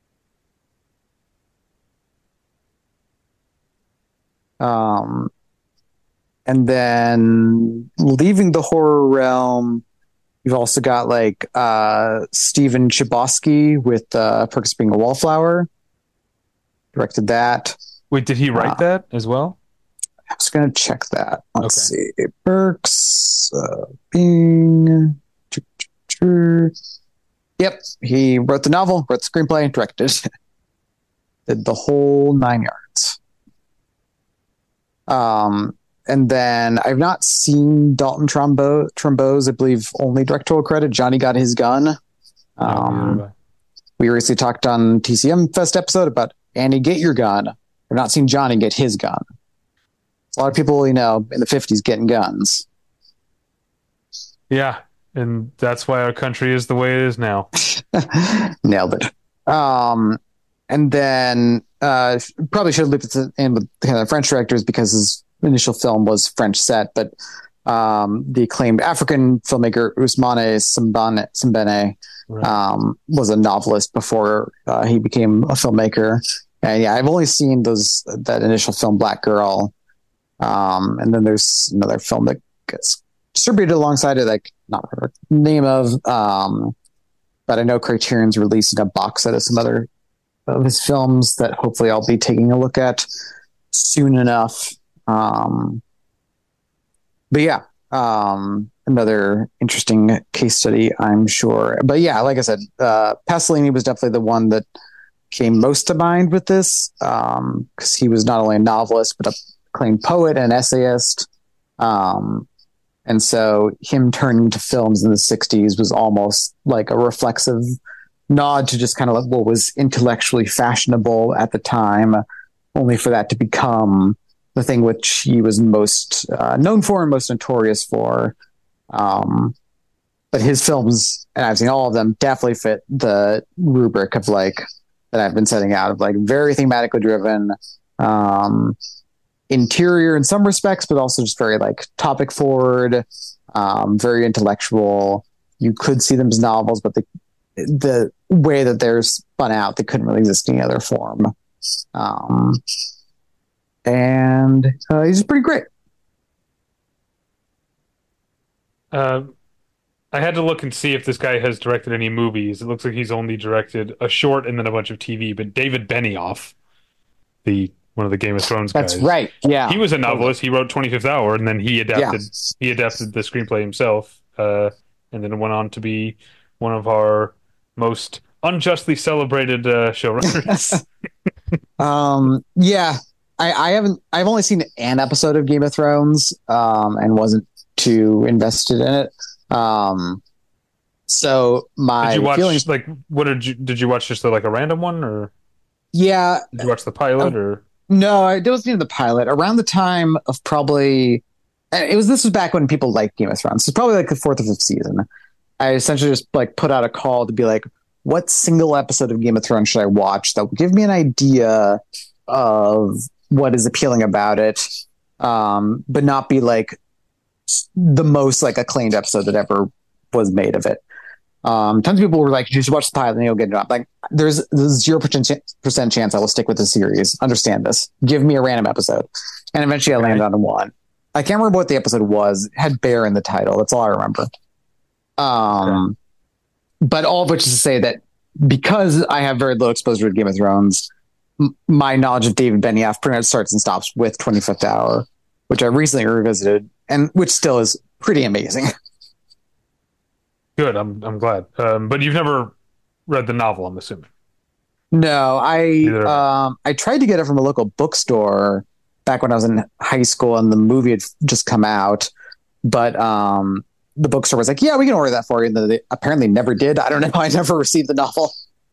Um, and then leaving the horror realm, you've also got like uh, Stephen Chbosky with uh, Perks of Being a Wallflower. Directed that. Wait, did he write uh, that as well? I was going to check that. Let's okay. see. Perks uh, Being. Yep, he wrote the novel, wrote the screenplay, directed. Did the whole nine yards. Um, and then I've not seen Dalton Trumbo- Trumbo's, I believe, only directorial credit. Johnny Got His Gun. Um, oh, we recently talked on T C M Fest episode about Annie Get Your Gun. I've not seen Johnny get his gun. A lot of people, you know, in the fifties getting guns. Yeah, and that's why our country is the way it is now. Nailed it. Um, and then uh, probably should have looped it in with kind of French directors because his initial film was French set, but um, the acclaimed African filmmaker Ousmane Sembene, Sembene right. um, was a novelist before uh, he became a filmmaker. And yeah, I've only seen those that initial film, Black Girl. Um, and then there's another film that gets distributed alongside it, like not the name of, um, but I know Criterion's releasing a box set of some other of his films that hopefully I'll be taking a look at soon enough. Um, but yeah, um, another interesting case study, I'm sure. But yeah, like I said, uh, Pasolini was definitely the one that came most to mind with this, um, because he was not only a novelist, but a acclaimed poet and essayist. Um, and so him turning to films in the sixties was almost like a reflexive nod to just kind of like what was intellectually fashionable at the time, only for that to become the thing which he was most uh, known for and most notorious for. Um, but his films, and I've seen all of them, definitely fit the rubric of like that I've been setting out of like very thematically driven, um, interior in some respects, but also just very like topic forward, um, very intellectual. You could see them as novels, but the the way that they're spun out, they couldn't really exist in any other form. Um, and uh, he's pretty great. Uh, I had to look and see if this guy has directed any movies. It looks like he's only directed a short and then a bunch of T V. But David Benioff, the one of the Game of Thrones guys. That's right. Yeah, he was a novelist. He wrote twenty-fifth Hour, and then he adapted. Yeah. He adapted the screenplay himself, uh, and then went on to be one of our most unjustly celebrated uh, showrunners. um, yeah, I, I haven't. I've only seen an episode of Game of Thrones, um, and wasn't too invested in it. Um, so my did you watch, feelings, like, what did you did you watch? Just like a random one, or yeah, did you watch the pilot um, or? No, I wasn't even the pilot. Around the time of probably, it was this was back when people liked Game of Thrones. So it's probably like the fourth or fifth season. I essentially just like put out a call to be like, what single episode of Game of Thrones should I watch that will give me an idea of what is appealing about it, um, but not be like the most like acclaimed episode that ever was made of it. Um, tons of people were like, you should watch the pilot and you'll get it up. Like, there's a zero percent chance I will stick with the series. Understand this. Give me a random episode. And eventually I landed on one. I can't remember what the episode was. It had bear in the title. That's all I remember. Um, okay. But all of which is to say that because I have very low exposure to Game of Thrones, m- my knowledge of David Benioff pretty much starts and stops with twenty-fifth Hour, which I recently revisited and which still is pretty amazing. Good. I'm I'm glad. Um, but you've never read the novel, I'm assuming. No, I um, I tried to get it from a local bookstore back when I was in high school, and the movie had just come out. But um, the bookstore was like, yeah, we can order that for you. And they apparently never did. I don't know. I never received the novel.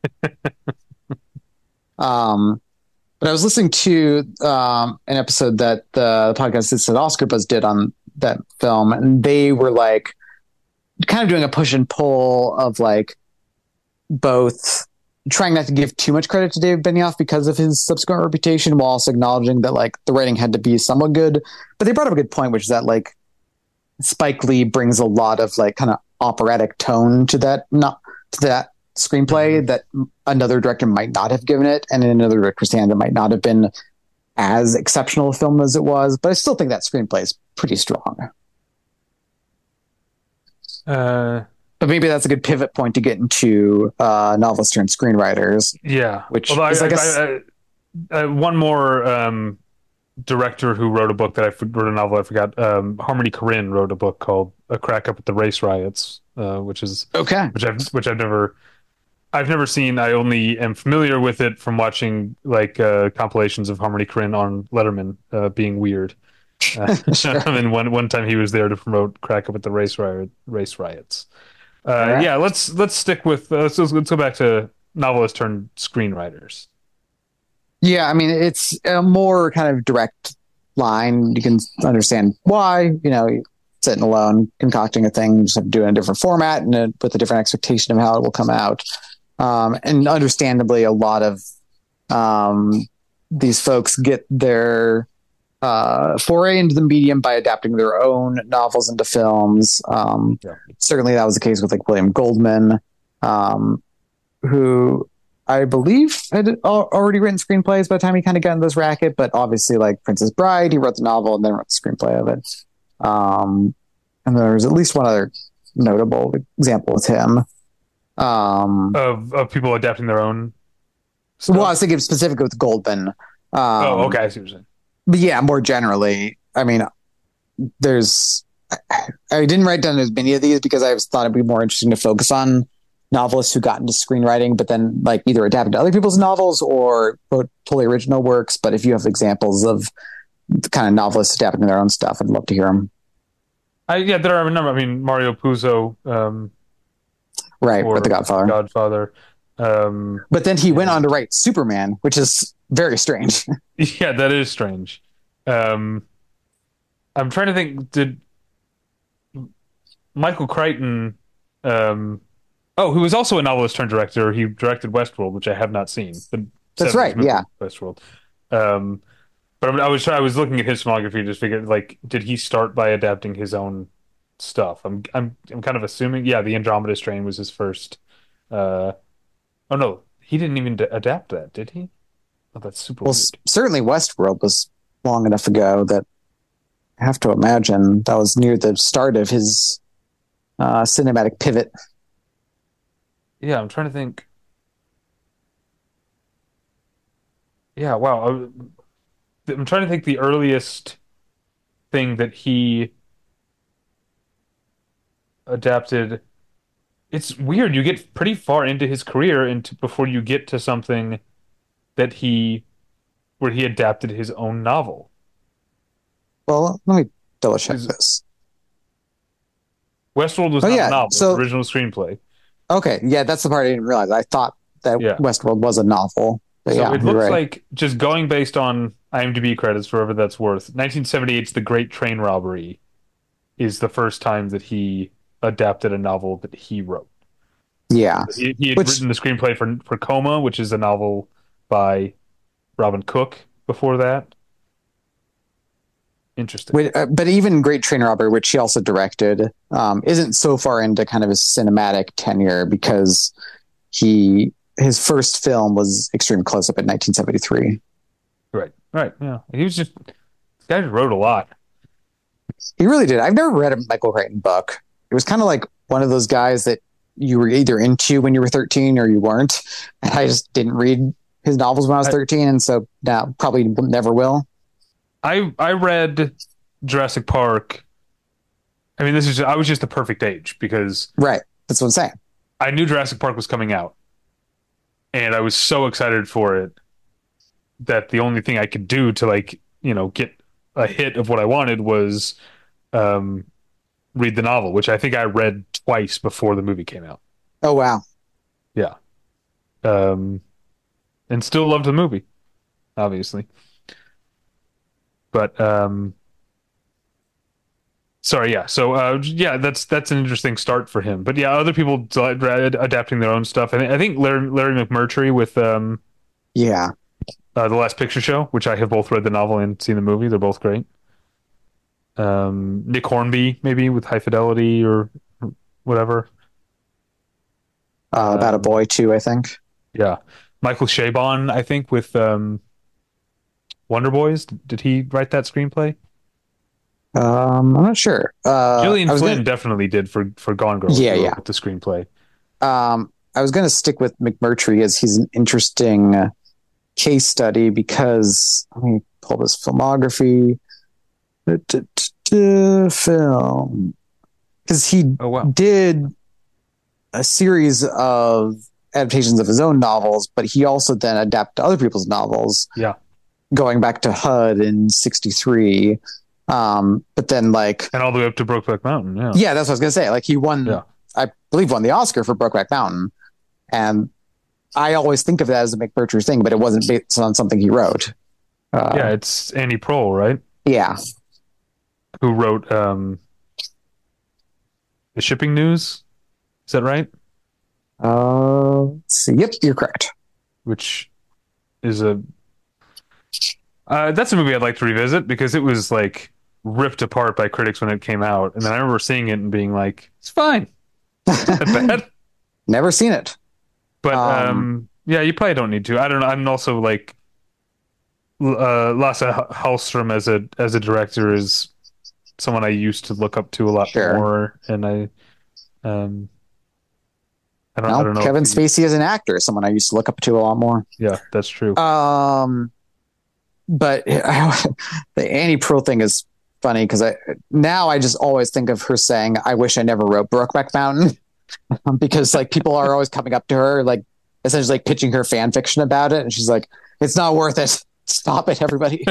um, but I was listening to um, an episode that the podcast that Oscar Buzz did on that film, and they were like kind of doing a push and pull of like both trying not to give too much credit to David Benioff because of his subsequent reputation, while also acknowledging that like the writing had to be somewhat good. But they brought up a good point, which is that like Spike Lee brings a lot of like kind of operatic tone to that, not to that screenplay mm-hmm. that another director might not have given it, and in another director's hand, it might not have been as exceptional a film as it was. But I still think that screenplay is pretty strong. Uh, but maybe that's a good pivot point to get into uh, novelists and screenwriters. Yeah, which Although is, I, I guess I, I, I, one more um, director who wrote a book that I wrote a novel I forgot. Um, Harmony Korine wrote a book called "A Crack Up at the Race Riots," uh, which is okay, which I've which I've never. I've never seen. I only am familiar with it from watching like uh, compilations of Harmony Korine on Letterman uh, being weird. Uh, sure. And one one time he was there to promote "Crack Up at the Race Riot" race riots. Uh, right. Yeah, let's let's stick with uh, let's let's go back to novelists turned screenwriters. Yeah, I mean it's a more kind of direct line. You can understand why. You know, sitting alone, concocting a thing, you just have to do it in a different format and a, with a different expectation of how it will come out. Um, and understandably, a lot of um, these folks get their uh, foray into the medium by adapting their own novels into films. Um, yeah. Certainly, that was the case with like William Goldman, um, who I believe had already written screenplays by the time he kind of got in this racket. But obviously, like Princess Bride, he wrote the novel and then wrote the screenplay of it. Um, and there's at least one other notable example with him. Um, of of people adapting their own stuff? Well, I was thinking specifically with Goldman. Um, oh, okay, I see what you're saying. But yeah, more generally, I mean, there's I, I didn't write down as many of these because I thought it'd be more interesting to focus on novelists who got into screenwriting, but then like either adapted to other people's novels or wrote totally original works. But if you have examples of the kind of novelists adapting their own stuff, I'd love to hear them. I, yeah, there are a number. I mean, Mario Puzo. Um, Right, with The Godfather. Godfather. Um, but then he yeah. went on to write Superman, which is very strange. Yeah, that is strange. Um, I'm trying to think, did Michael Crichton, um, oh, who was also a novelist turned director, he directed Westworld, which I have not seen. The That's right, yeah. Westworld. Um, but I was I was looking at his filmography to just figure, like, did he start by adapting his own stuff? I'm I'm I'm kind of assuming, yeah, the Andromeda Strain was his first. Uh, oh no, he didn't even d- adapt that, did he? Oh, that's super. Well, weird. S- certainly Westworld was long enough ago that I have to imagine that was near the start of his uh, cinematic pivot. Yeah, I'm trying to think. Yeah, wow. I'm trying to think the earliest thing that he adapted. It's weird. You get pretty far into his career into before you get to something that he where he adapted his own novel. Well, let me double check this. Westworld was oh, not yeah. a novel, So, it was original screenplay. Okay, yeah, that's the part I didn't realize. I thought that yeah. Westworld was a novel. But so yeah, it looks right. like, just going based on IMDb credits, whoever that's worth, nineteen seventy-eight's The Great Train Robbery is the first time that he adapted a novel that he wrote. Yeah. He, he had which, written the screenplay for, for Coma, which is a novel by Robin Cook before that. Interesting. Wait, uh, but even Great Train Robbery, which he also directed, um, isn't so far into kind of his cinematic tenure because he his first film was Extreme Close Up in nineteen seventy-three. Right, right, yeah. He was just this guy just wrote a lot. He really did. I've never read a Michael Crichton book. It was kind of like one of those guys that you were either into when you were thirteen or you weren't. And I just didn't read his novels when I was thirteen, and so now probably never will. I I read Jurassic Park. I mean, this is I was just the perfect age because right. That's what I'm saying. I knew Jurassic Park was coming out, and I was so excited for it that the only thing I could do to like you know get a hit of what I wanted was um, read the novel, which I think I read twice before the movie came out. Oh wow. Yeah. Um, and still loved the movie, obviously. But um, sorry, yeah. So uh, yeah, that's that's an interesting start for him. But yeah, other people adapting their own stuff. And I think Larry, Larry McMurtry with um, Yeah. uh, The Last Picture Show, which I have both read the novel and seen the movie. They're both great. Um, Nick Hornby, maybe with High Fidelity or whatever. Uh, about a Um, boy too, I think. Yeah. Michael Chabon, I think, with um, Wonder Boys. Did he write that screenplay? Um, I'm not sure. Uh, Gillian I was Flynn gonna, definitely did for, for Gone Girl. Yeah, He yeah. wrote the screenplay. um, I was going to stick with McMurtry as he's an interesting uh, case study because let me pull this filmography. Film, because he Oh, wow. did a series of adaptations of his own novels, but he also then adapted other people's novels. Yeah. Going back to H U D in sixty-three. Um, but then like, And all the way up to Brokeback Mountain. Yeah. yeah, that's what I was gonna say. Like he won, Yeah. I believe, won the Oscar for Brokeback Mountain, and I always think of that as a McMurtry thing, but it wasn't based on something he wrote. Uh, Yeah. It's Annie Proulx, right? yeah, Who wrote um, The Shipping News. Is that right? Uh, let's see. Yep, you're correct. Which is a uh, that's a movie I'd like to revisit because it was like ripped apart by critics when it came out, and then I remember seeing it and being like, "It's fine, not that bad." Never seen it. But um, Um, yeah, you probably don't need to. I don't know. I'm also like uh, Lasse Hallström as a as a director is someone I used to look up to a lot Sure. more, and I um I don't, I No, don't know. Kevin if he- Spacey as an actor is someone I used to look up to a lot more. Yeah, that's true. Um, but the Annie Proulx thing is funny because I now I just always think of her saying, "I wish I never wrote Brokeback Mountain," because like people are always coming up to her, like essentially like pitching her fan fiction about it, and she's like, "It's not worth it. Stop it, everybody."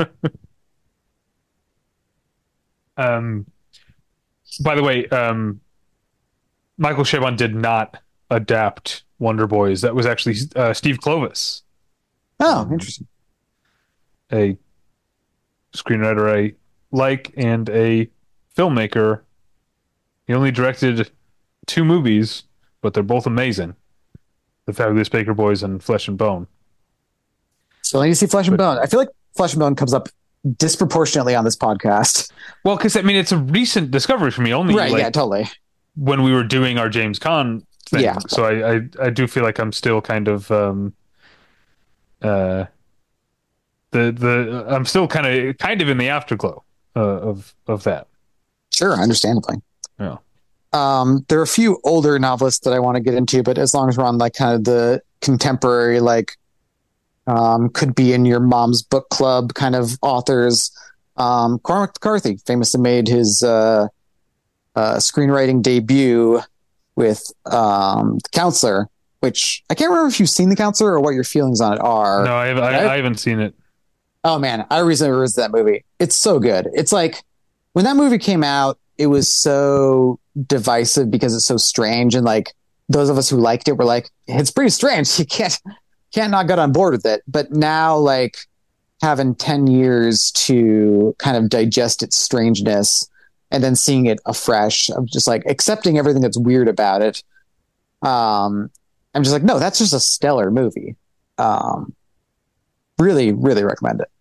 Um, by the way, um, Michael Chabon did not adapt Wonder Boys. That was actually uh, Steve Kloves, Oh, interesting. a screenwriter I like and a filmmaker. He only directed two movies, but they're both amazing. The Fabulous Baker Boys and Flesh and Bone. So I need to see Flesh and But- Bone. I feel like Flesh and Bone comes up disproportionately on this podcast. Well, because I mean, it's a recent discovery for me. Only Right? like, Yeah, totally. when we were doing our James Caan thing. Yeah. So I, I, I do feel like I'm still kind of um uh the the I'm still kind of kind of in the afterglow uh, of of that. Sure, understandably. Yeah. Um, there are a few older novelists that I want to get into, but as long as we're on like kind of the contemporary, like um, could be in your mom's book club kind of authors. Um, Cormac McCarthy famously made his uh, uh, screenwriting debut with um, The Counselor, which I can't remember if you've seen The Counselor or what your feelings on it are. No, I, I, I haven't seen it. Oh man, I recently revisited that movie. It's so good. It's like when that movie came out, it was so divisive because it's so strange, and like those of us who liked it were like, it's pretty strange. You can't can't not get on board with it. But now, like having ten years to kind of digest its strangeness and then seeing it afresh, I'm just like accepting everything that's weird about it. Um, I'm just like, no, that's just a stellar movie. Um, really, really recommend it.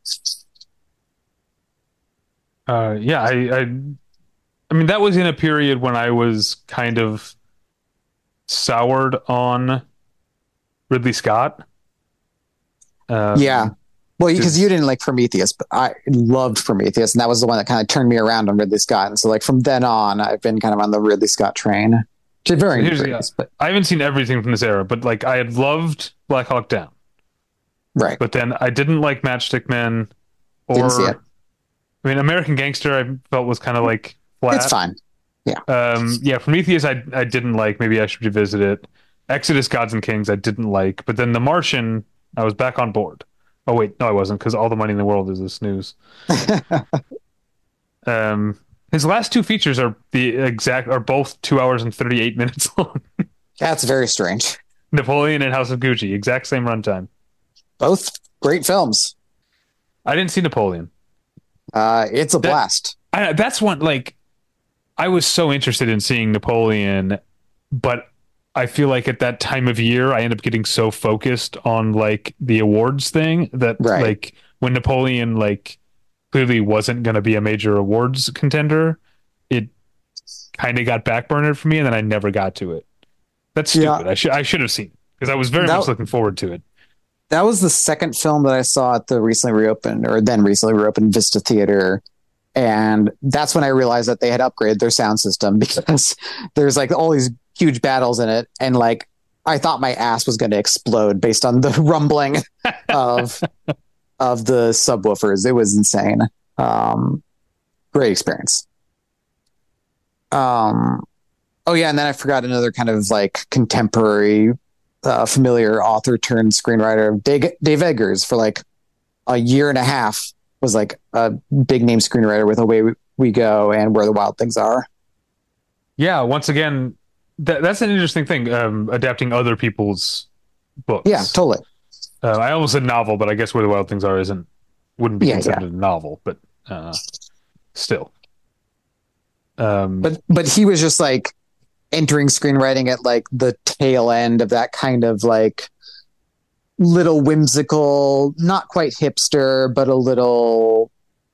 Uh, yeah, I, I, I mean, that was in a period when I was kind of soured on Ridley Scott. Um, Yeah. Well, because just- you didn't like Prometheus, but I loved Prometheus, and that was the one that kind of turned me around on Ridley Scott. And so, like from then on, I've been kind of on the Ridley Scott train. To varying Here's the- degrees, but I haven't seen everything from this era, but like I had loved Black Hawk Down, right, but then I didn't like Matchstick Men, or Didn't see it. I mean, American Gangster. I felt was kind of like flat. it's fine. Um, yeah, Prometheus, I I didn't like. Maybe I should revisit it. Exodus: Gods and Kings, I didn't like. But then The Martian, I was back on board. Oh wait, no, I wasn't, because All the Money in the World is a snooze. Um, His last two features are the exact are both two hours and thirty eight minutes long. That's very strange. Napoleon and House of Gucci, exact same runtime. Both great films. I didn't see Napoleon. Uh, it's a That- blast. I, that's one like I was so interested in seeing Napoleon, but I feel like at that time of year I end up getting so focused on like the awards thing that Right. like when Napoleon like clearly wasn't going to be a major awards contender, it kind of got backburnered for me, and then I never got to it. That's Yeah. stupid. I should I should have seen it because I was very That- much looking forward to it. That was the second film that I saw at the recently reopened, or then recently reopened Vista Theater. And that's when I realized that they had upgraded their sound system because there's like all these huge battles in it. And like, I thought my ass was going to explode based on the rumbling of, of the subwoofers. It was insane. Um, great experience. Um, oh yeah. And then I forgot another kind of like contemporary, uh, familiar author turned screenwriter, Dave, Dave Eggers, for like a year and a half was like a big name screenwriter with Away We, we Go and Where the Wild Things Are. Yeah, once again, that, that's an interesting thing. Um, adapting other people's books. Yeah, totally. Uh, I almost said novel, but I guess Where the Wild Things Are isn't wouldn't be Yeah, considered yeah. a novel, but uh, still. Um, But but he was just like entering screenwriting at like the tail end of that kind of like little whimsical, not quite hipster, but a little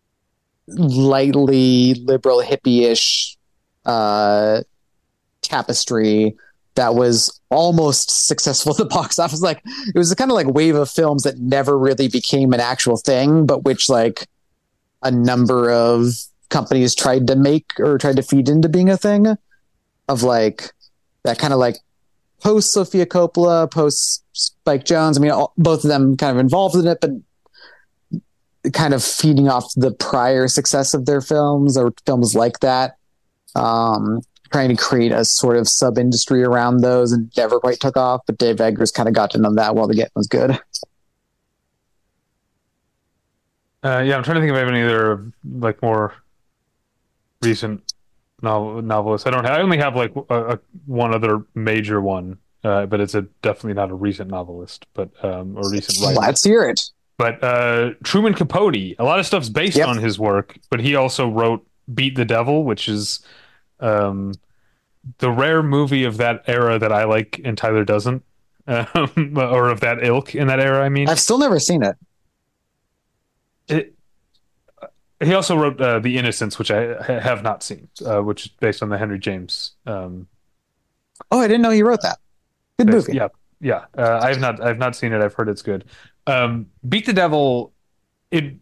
lightly liberal hippie-ish uh, tapestry that was almost successful at the box office. Like it was a kind of like wave of films that never really became an actual thing, but which like a number of companies tried to make or tried to feed into being a thing of like that kind of like post Sofia Coppola, post Spike Jonze. I mean, all, both of them kind of involved in it, but kind of feeding off the prior success of their films or films like that. Um, trying to create a sort of sub industry around those and never quite took off. But Dave Eggers kind of got to know that while the getting was good. uh, yeah, I'm trying to think if I have any other like more recent novel novelists. I don't. Have, I only have like a, a, one other major one, uh, but it's a definitely not a recent novelist, but um, or recent writer. Let's hear it. But uh, Truman Capote, a lot of stuff's based Yep. on his work, but he also wrote Beat the Devil, which is um, the rare movie of that era that I like and Tyler doesn't, um, or of that ilk in that era. I mean, I've still never seen it. it, he also wrote uh, The Innocents, which I ha- have not seen, uh, which is based on the Henry James. Um, Oh, I didn't know you wrote that. Good based- movie. Yeah, yeah. Uh, I have not. I've not seen it. I've heard it's good. Um, Beat the Devil. It.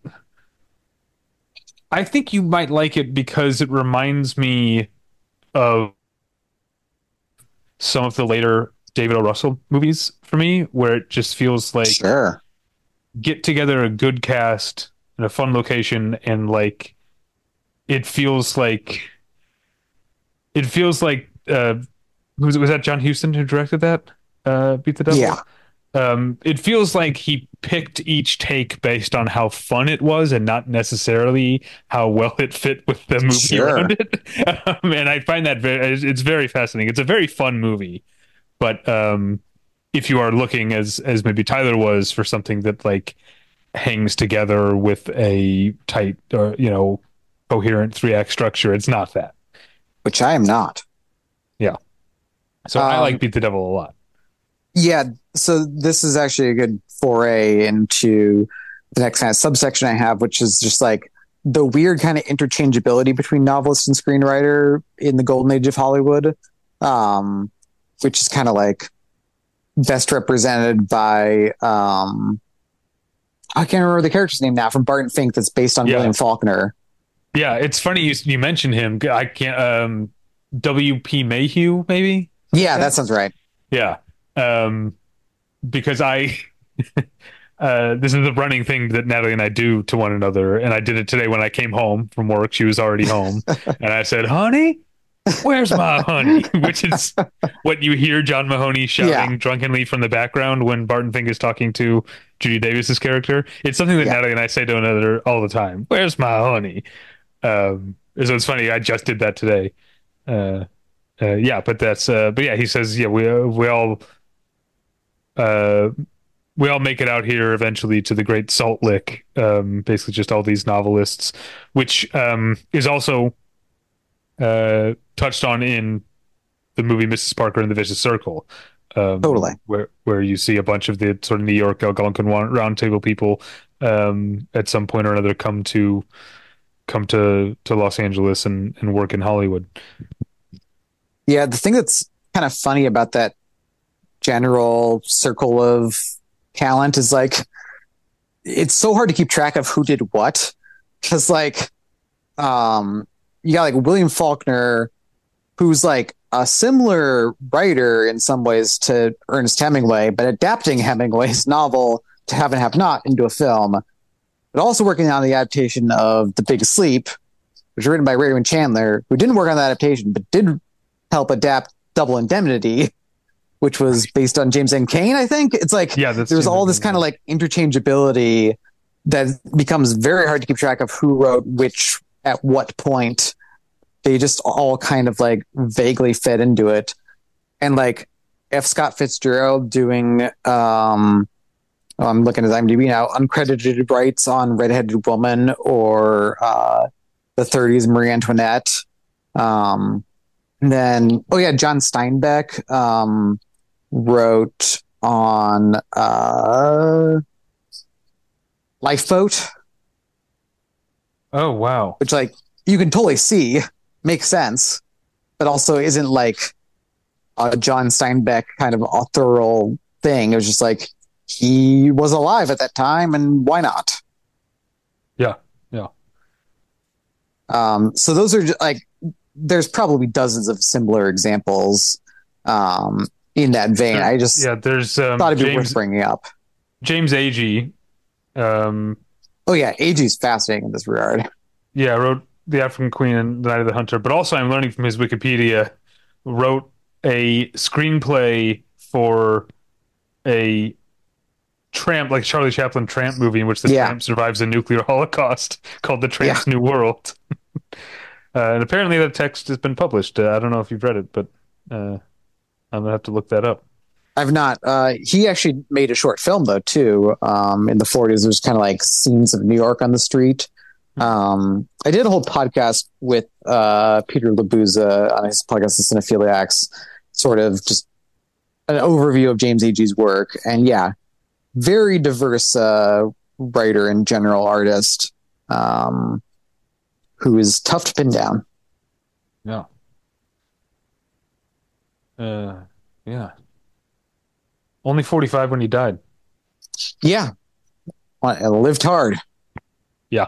I think you might like it because it reminds me of some of the later David O. Russell movies for me, where it just feels like Sure. get together a good cast in a fun location and like it feels like it feels like uh was was that John Huston who directed that uh Beat the Devil? Yeah. Um it feels like he picked each take based on how fun it was and not necessarily how well it fit with the movie Sure. around it. Um, and I find that very it's very fascinating. It's a very fun movie, but um if you are looking as as maybe Tyler was for something that like hangs together with a tight or you know coherent three act structure, it's not that. Which I am not. So I Um, like Beat the Devil a lot. Yeah, so this is actually a good foray into the next kind of subsection I have, which is just like the weird kind of interchangeability between novelist and screenwriter in the golden age of Hollywood, um, which is kind of like best represented by um, I can't remember the character's name now from Barton Fink that's based on Yeah. William Faulkner. Yeah, it's funny you you mentioned him. I can't um W P Mayhew maybe. Yeah, that sounds right. Yeah. Um, because I, uh, this is a running thing that Natalie and I do to one another. And I did it today when I came home from work. She was already home. And I said, honey, where's my honey? Which is what you hear John Mahoney shouting Yeah. drunkenly from the background when Barton Fink is talking to Judy Davis's character. It's something that Yeah. Natalie and I say to one another all the time. Where's my honey? Um, So it's funny. I just did that today. Uh, uh, yeah, but that's uh, but yeah, he says yeah, we uh, we all uh, we all make it out here eventually to the Great Salt Lick. Um, basically, just all these novelists, which um, is also uh, touched on in the movie Missus Parker and the Vicious Circle. Um, Totally. Where where you see a bunch of the sort of New York Algonquin Roundtable people um, at some point or another come to come to, to Los Angeles and, and work in Hollywood. Yeah, the thing that's kind of funny about that general circle of talent is like it's so hard to keep track of who did what, because like um you got like William Faulkner, who's like a similar writer in some ways to Ernest Hemingway, but adapting Hemingway's novel To Have and Have Not into a film, but also working on the adaptation of The Big Sleep, which was written by Raymond Chandler, who didn't work on the adaptation but did help adapt Double Indemnity, which was based on James N. Cain, I think. It's like yeah, that's there's all this kind of like interchangeability that becomes very hard to keep track of who wrote which at what point. They just all kind of like vaguely fit into it. And like F. Scott Fitzgerald doing, um, oh, I'm looking at IMDb now, uncredited rights on Redheaded Woman or uh, the thirties Marie Antoinette. Um, and then, oh yeah, John Steinbeck um, wrote on uh, Lifeboat. Oh, wow. Which like you can totally see. Makes sense, but also isn't like a John Steinbeck kind of authorial thing. It was just like he was alive at that time, and why not? Yeah, yeah. Um, so those are just, like there's probably dozens of similar examples um, in that vein. There, I just yeah, there's um, thought it'd be James, worth bringing up. James Agee. Um, oh yeah, Agee's fascinating in this regard. Yeah, wrote The African Queen and The Night of the Hunter, but also I'm learning from his Wikipedia, wrote a screenplay for a tramp, like Charlie Chaplin tramp movie in which the yeah. tramp survives a nuclear holocaust called The Tramp's yeah. New World. uh, and apparently that text has been published. Uh, I don't know if you've read it, but uh, I'm going to have to look that up. I've not. Uh, he actually made a short film, though, too. Um, in the forties, there's kind of like scenes of New York on the street. Um, I did a whole podcast with uh, Peter Labuza on his podcast, The Cinephiliacs, sort of just an overview of James Agee's work. And yeah, very diverse uh, writer and general artist um, who is tough to pin down. Yeah. Uh, yeah. Only forty-five when he died. Yeah. Lived hard. Yeah.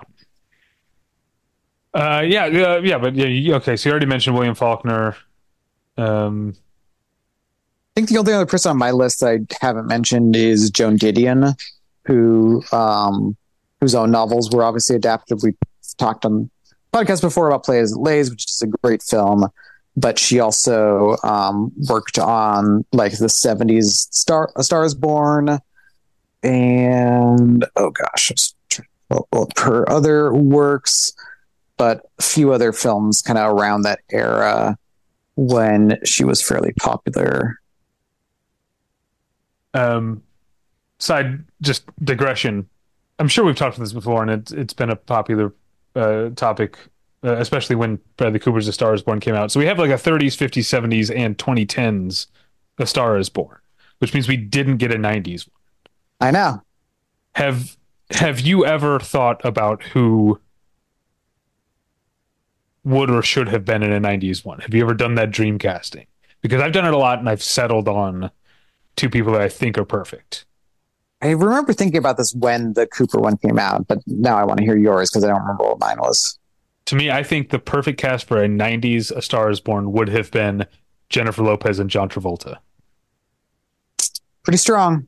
Uh, yeah, uh, yeah, but yeah, okay. So you already mentioned William Faulkner. Um, I think the only other person on my list I haven't mentioned is Joan Didion, who um, whose own novels were obviously adapted. We talked on the podcast before about Play As It Lays, which is a great film, but she also um, worked on like the seventies Star A Star Is Born, and oh gosh, her other works. But a few other films kind of around that era when she was fairly popular. Um, side just digression. I'm sure we've talked about this before, and it's it's been a popular uh, topic, uh, especially when Bradley Cooper's A Star Is Born came out. So we have like a thirties, fifties, seventies, and twenty tens A Star Is Born, which means we didn't get a nineties one. I know. Have Have you ever thought about who would or should have been in a nineties one? Have you ever done that dream casting? Because I've done it a lot, and I've settled on two people that I think are perfect. I remember thinking about this when the Cooper one came out, but now I want to hear yours because I don't remember what mine was. To me, I think the perfect cast for a nineties A Star Is Born would have been Jennifer Lopez and John Travolta. Pretty strong.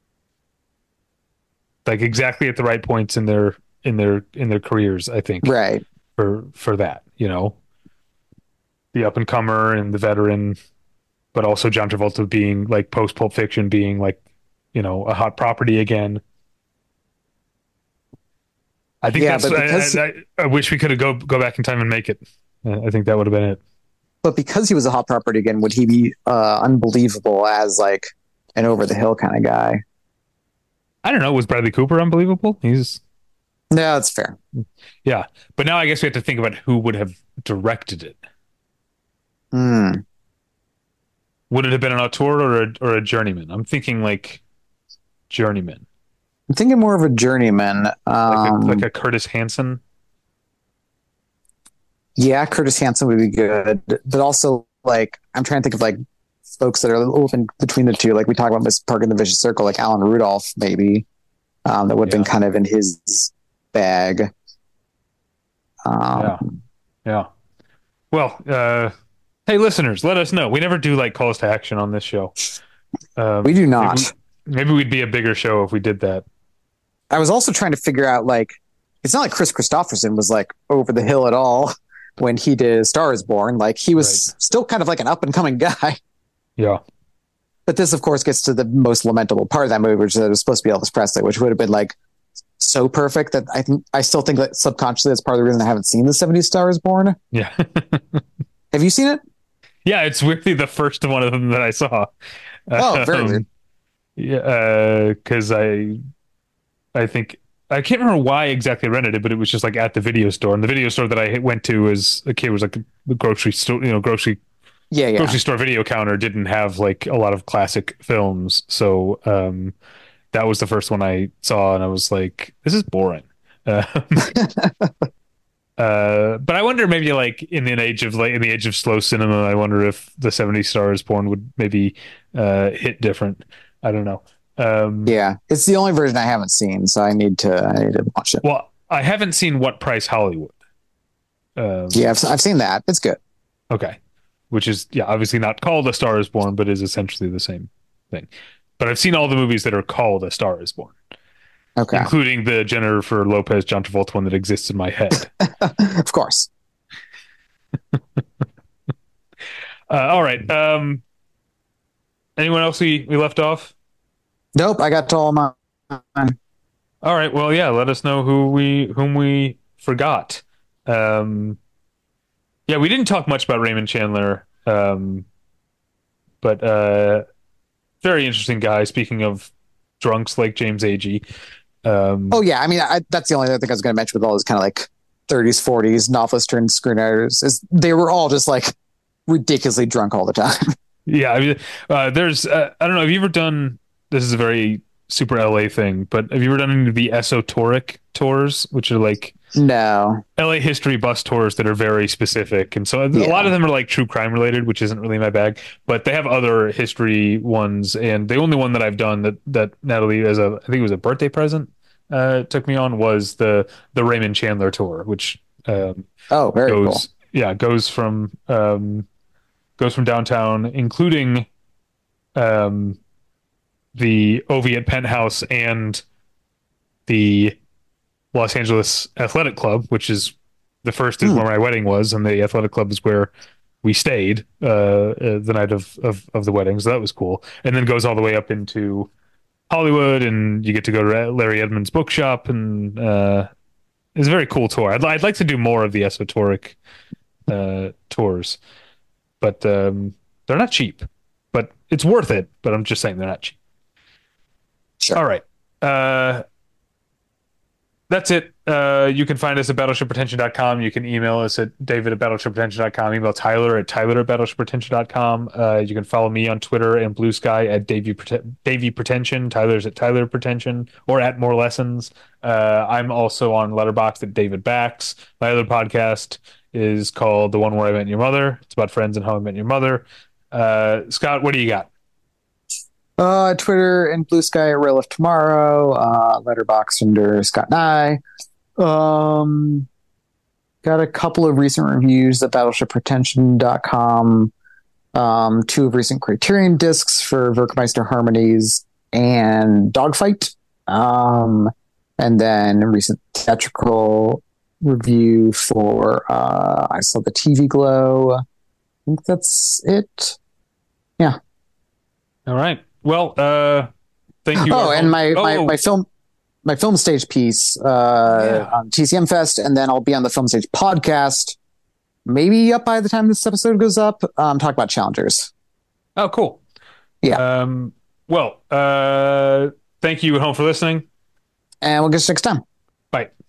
Like exactly at the right points in their in their in their careers, I think. Right. For for that, you know. The up and comer and the veteran, but also John Travolta being like post Pulp Fiction being like, you know, a hot property again. I think Yeah, that's. but I, because I, I, I wish we could have go go back in time and make it. Uh, I think that would have been it. but because he was a hot property again, would he be uh, unbelievable as like an over the hill kind of guy? I don't know. Was Bradley Cooper unbelievable? He's No, that's fair. yeah. But now I guess we have to think about who would have directed it. Hmm. Would it have been an auteur or a or a journeyman? I'm thinking like journeyman, I'm thinking more of a journeyman. like a, Um, like a Curtis Hanson. yeah, Curtis Hanson would be good, but also like I'm trying to think of like folks that are a little in between the two. Like we talk about Miss Park in the Vicious Circle, like Alan Rudolph, maybe um, that would have Yeah. been kind of in his bag. Um, Yeah. Yeah. Well, uh, hey, listeners, let us know. We never do like calls to action on this show. Um, We do not. Maybe, maybe we'd be a bigger show if we did that. I was also trying to figure out like it's not like Chris Christopherson was like over the hill at all when he did Star Is Born. Like he was Right. still kind of like an up and coming guy. Yeah. But this, of course, gets to the most lamentable part of that movie, which is that it was supposed to be Elvis Presley, which would have been like so perfect that I think I still think that subconsciously that's part of the reason I haven't seen the seventies Star Is Born. Yeah. Have you seen it? Yeah. It's weirdly the first one of them that I saw. Oh, very Um, weird. Yeah. Because I, I think I can't remember why exactly I rented it, but it was just like at the video store, and the video store that I went to as a kid was like a grocery store, you know, grocery Yeah, yeah. grocery store video counter didn't have like a lot of classic films, so um, that was the first one I saw, and I was like, "This is boring." Um, uh, but I wonder, maybe like in the age of like in the age of slow cinema, I wonder if the seventies Star Is Born would maybe uh, hit different. I don't know. Um, Yeah, it's the only version I haven't seen, so I need to I need to watch it. Well, I haven't seen What Price Hollywood. Um, Yeah, I've, I've seen that. It's good. Okay. Which is, yeah, obviously not called A Star Is Born, but is essentially the same thing. But I've seen all the movies that are called A Star Is Born, Okay, including the Jennifer Lopez, John Travolta one that exists in my head. of course. uh, all right. Um, anyone else we, we left off? Nope, I got to all my. All right. Well, yeah, let us know who we whom we forgot. Um, yeah, we didn't talk much about Raymond Chandler, um, but uh, very interesting guy. Speaking of drunks like James Agee. Um, Oh yeah, I mean I, that's the only other thing I was going to mention with all those kind of like thirties, forties novelists turned screenwriters is they were all just like ridiculously drunk all the time. yeah, I mean, uh, there's uh, I don't know. Have you ever done? This is a very super L A thing, but have you ever done any of the esoteric tours, which are like No, L A history bus tours that are very specific? And so a Yeah. lot of them are like true crime related, which isn't really my bag, but they have other history ones. And the only one that I've done that, that Natalie, as a, I think it was a birthday present, uh, took me on was the, the Raymond Chandler tour, which, um, oh very goes, cool. yeah, goes from, um, goes from downtown, including, um, the Oviatt Penthouse and the Los Angeles Athletic Club, which is the first is Hmm. where my wedding was, and the Athletic Club is where we stayed uh, uh, the night of, of of the wedding. So that was cool. And then goes all the way up into Hollywood, and you get to go to Larry Edmunds' bookshop, and uh, it's a very cool tour. I'd, I'd like to do more of the esoteric uh, tours, but um, they're not cheap. But it's worth it. But I'm just saying they're not cheap. Sure. All right. Uh, that's it. Uh, you can find us at battleship retention dot com. You can email us at david at battleship retention dot com. Email Tyler at tyler at battleship retention dot com. Uh, you can follow me on Twitter and Blue Sky at Davy, Davy Pretension. Tyler's at Tyler Pretension or at More Lessons. Uh, I'm also on Letterboxd at David Backs. My other podcast is called The One Where I Met Your Mother. It's about friends and how I met your mother. Uh, Scott, what do you got? Uh, Twitter and Blue Sky at Rail of Tomorrow. Uh, Letterboxd under Scott Nye. Um, got a couple of recent reviews at battleship retention dot com. Um, two of recent Criterion discs for Werkmeister Harmonies and Dogfight. Um, and then a recent theatrical review for uh, I Saw the T V Glow. I think that's it. Yeah. All right. Well, uh, thank you. Oh, Our and home- my, oh, my, oh, my film my film stage piece uh, yeah. on T C M Fest, and then I'll be on the Film Stage podcast. Maybe up by the time this episode goes up. Um, talk about Challengers. Oh, cool. Yeah. Um, well, uh, thank you at home for listening. And we'll get you next time. Bye.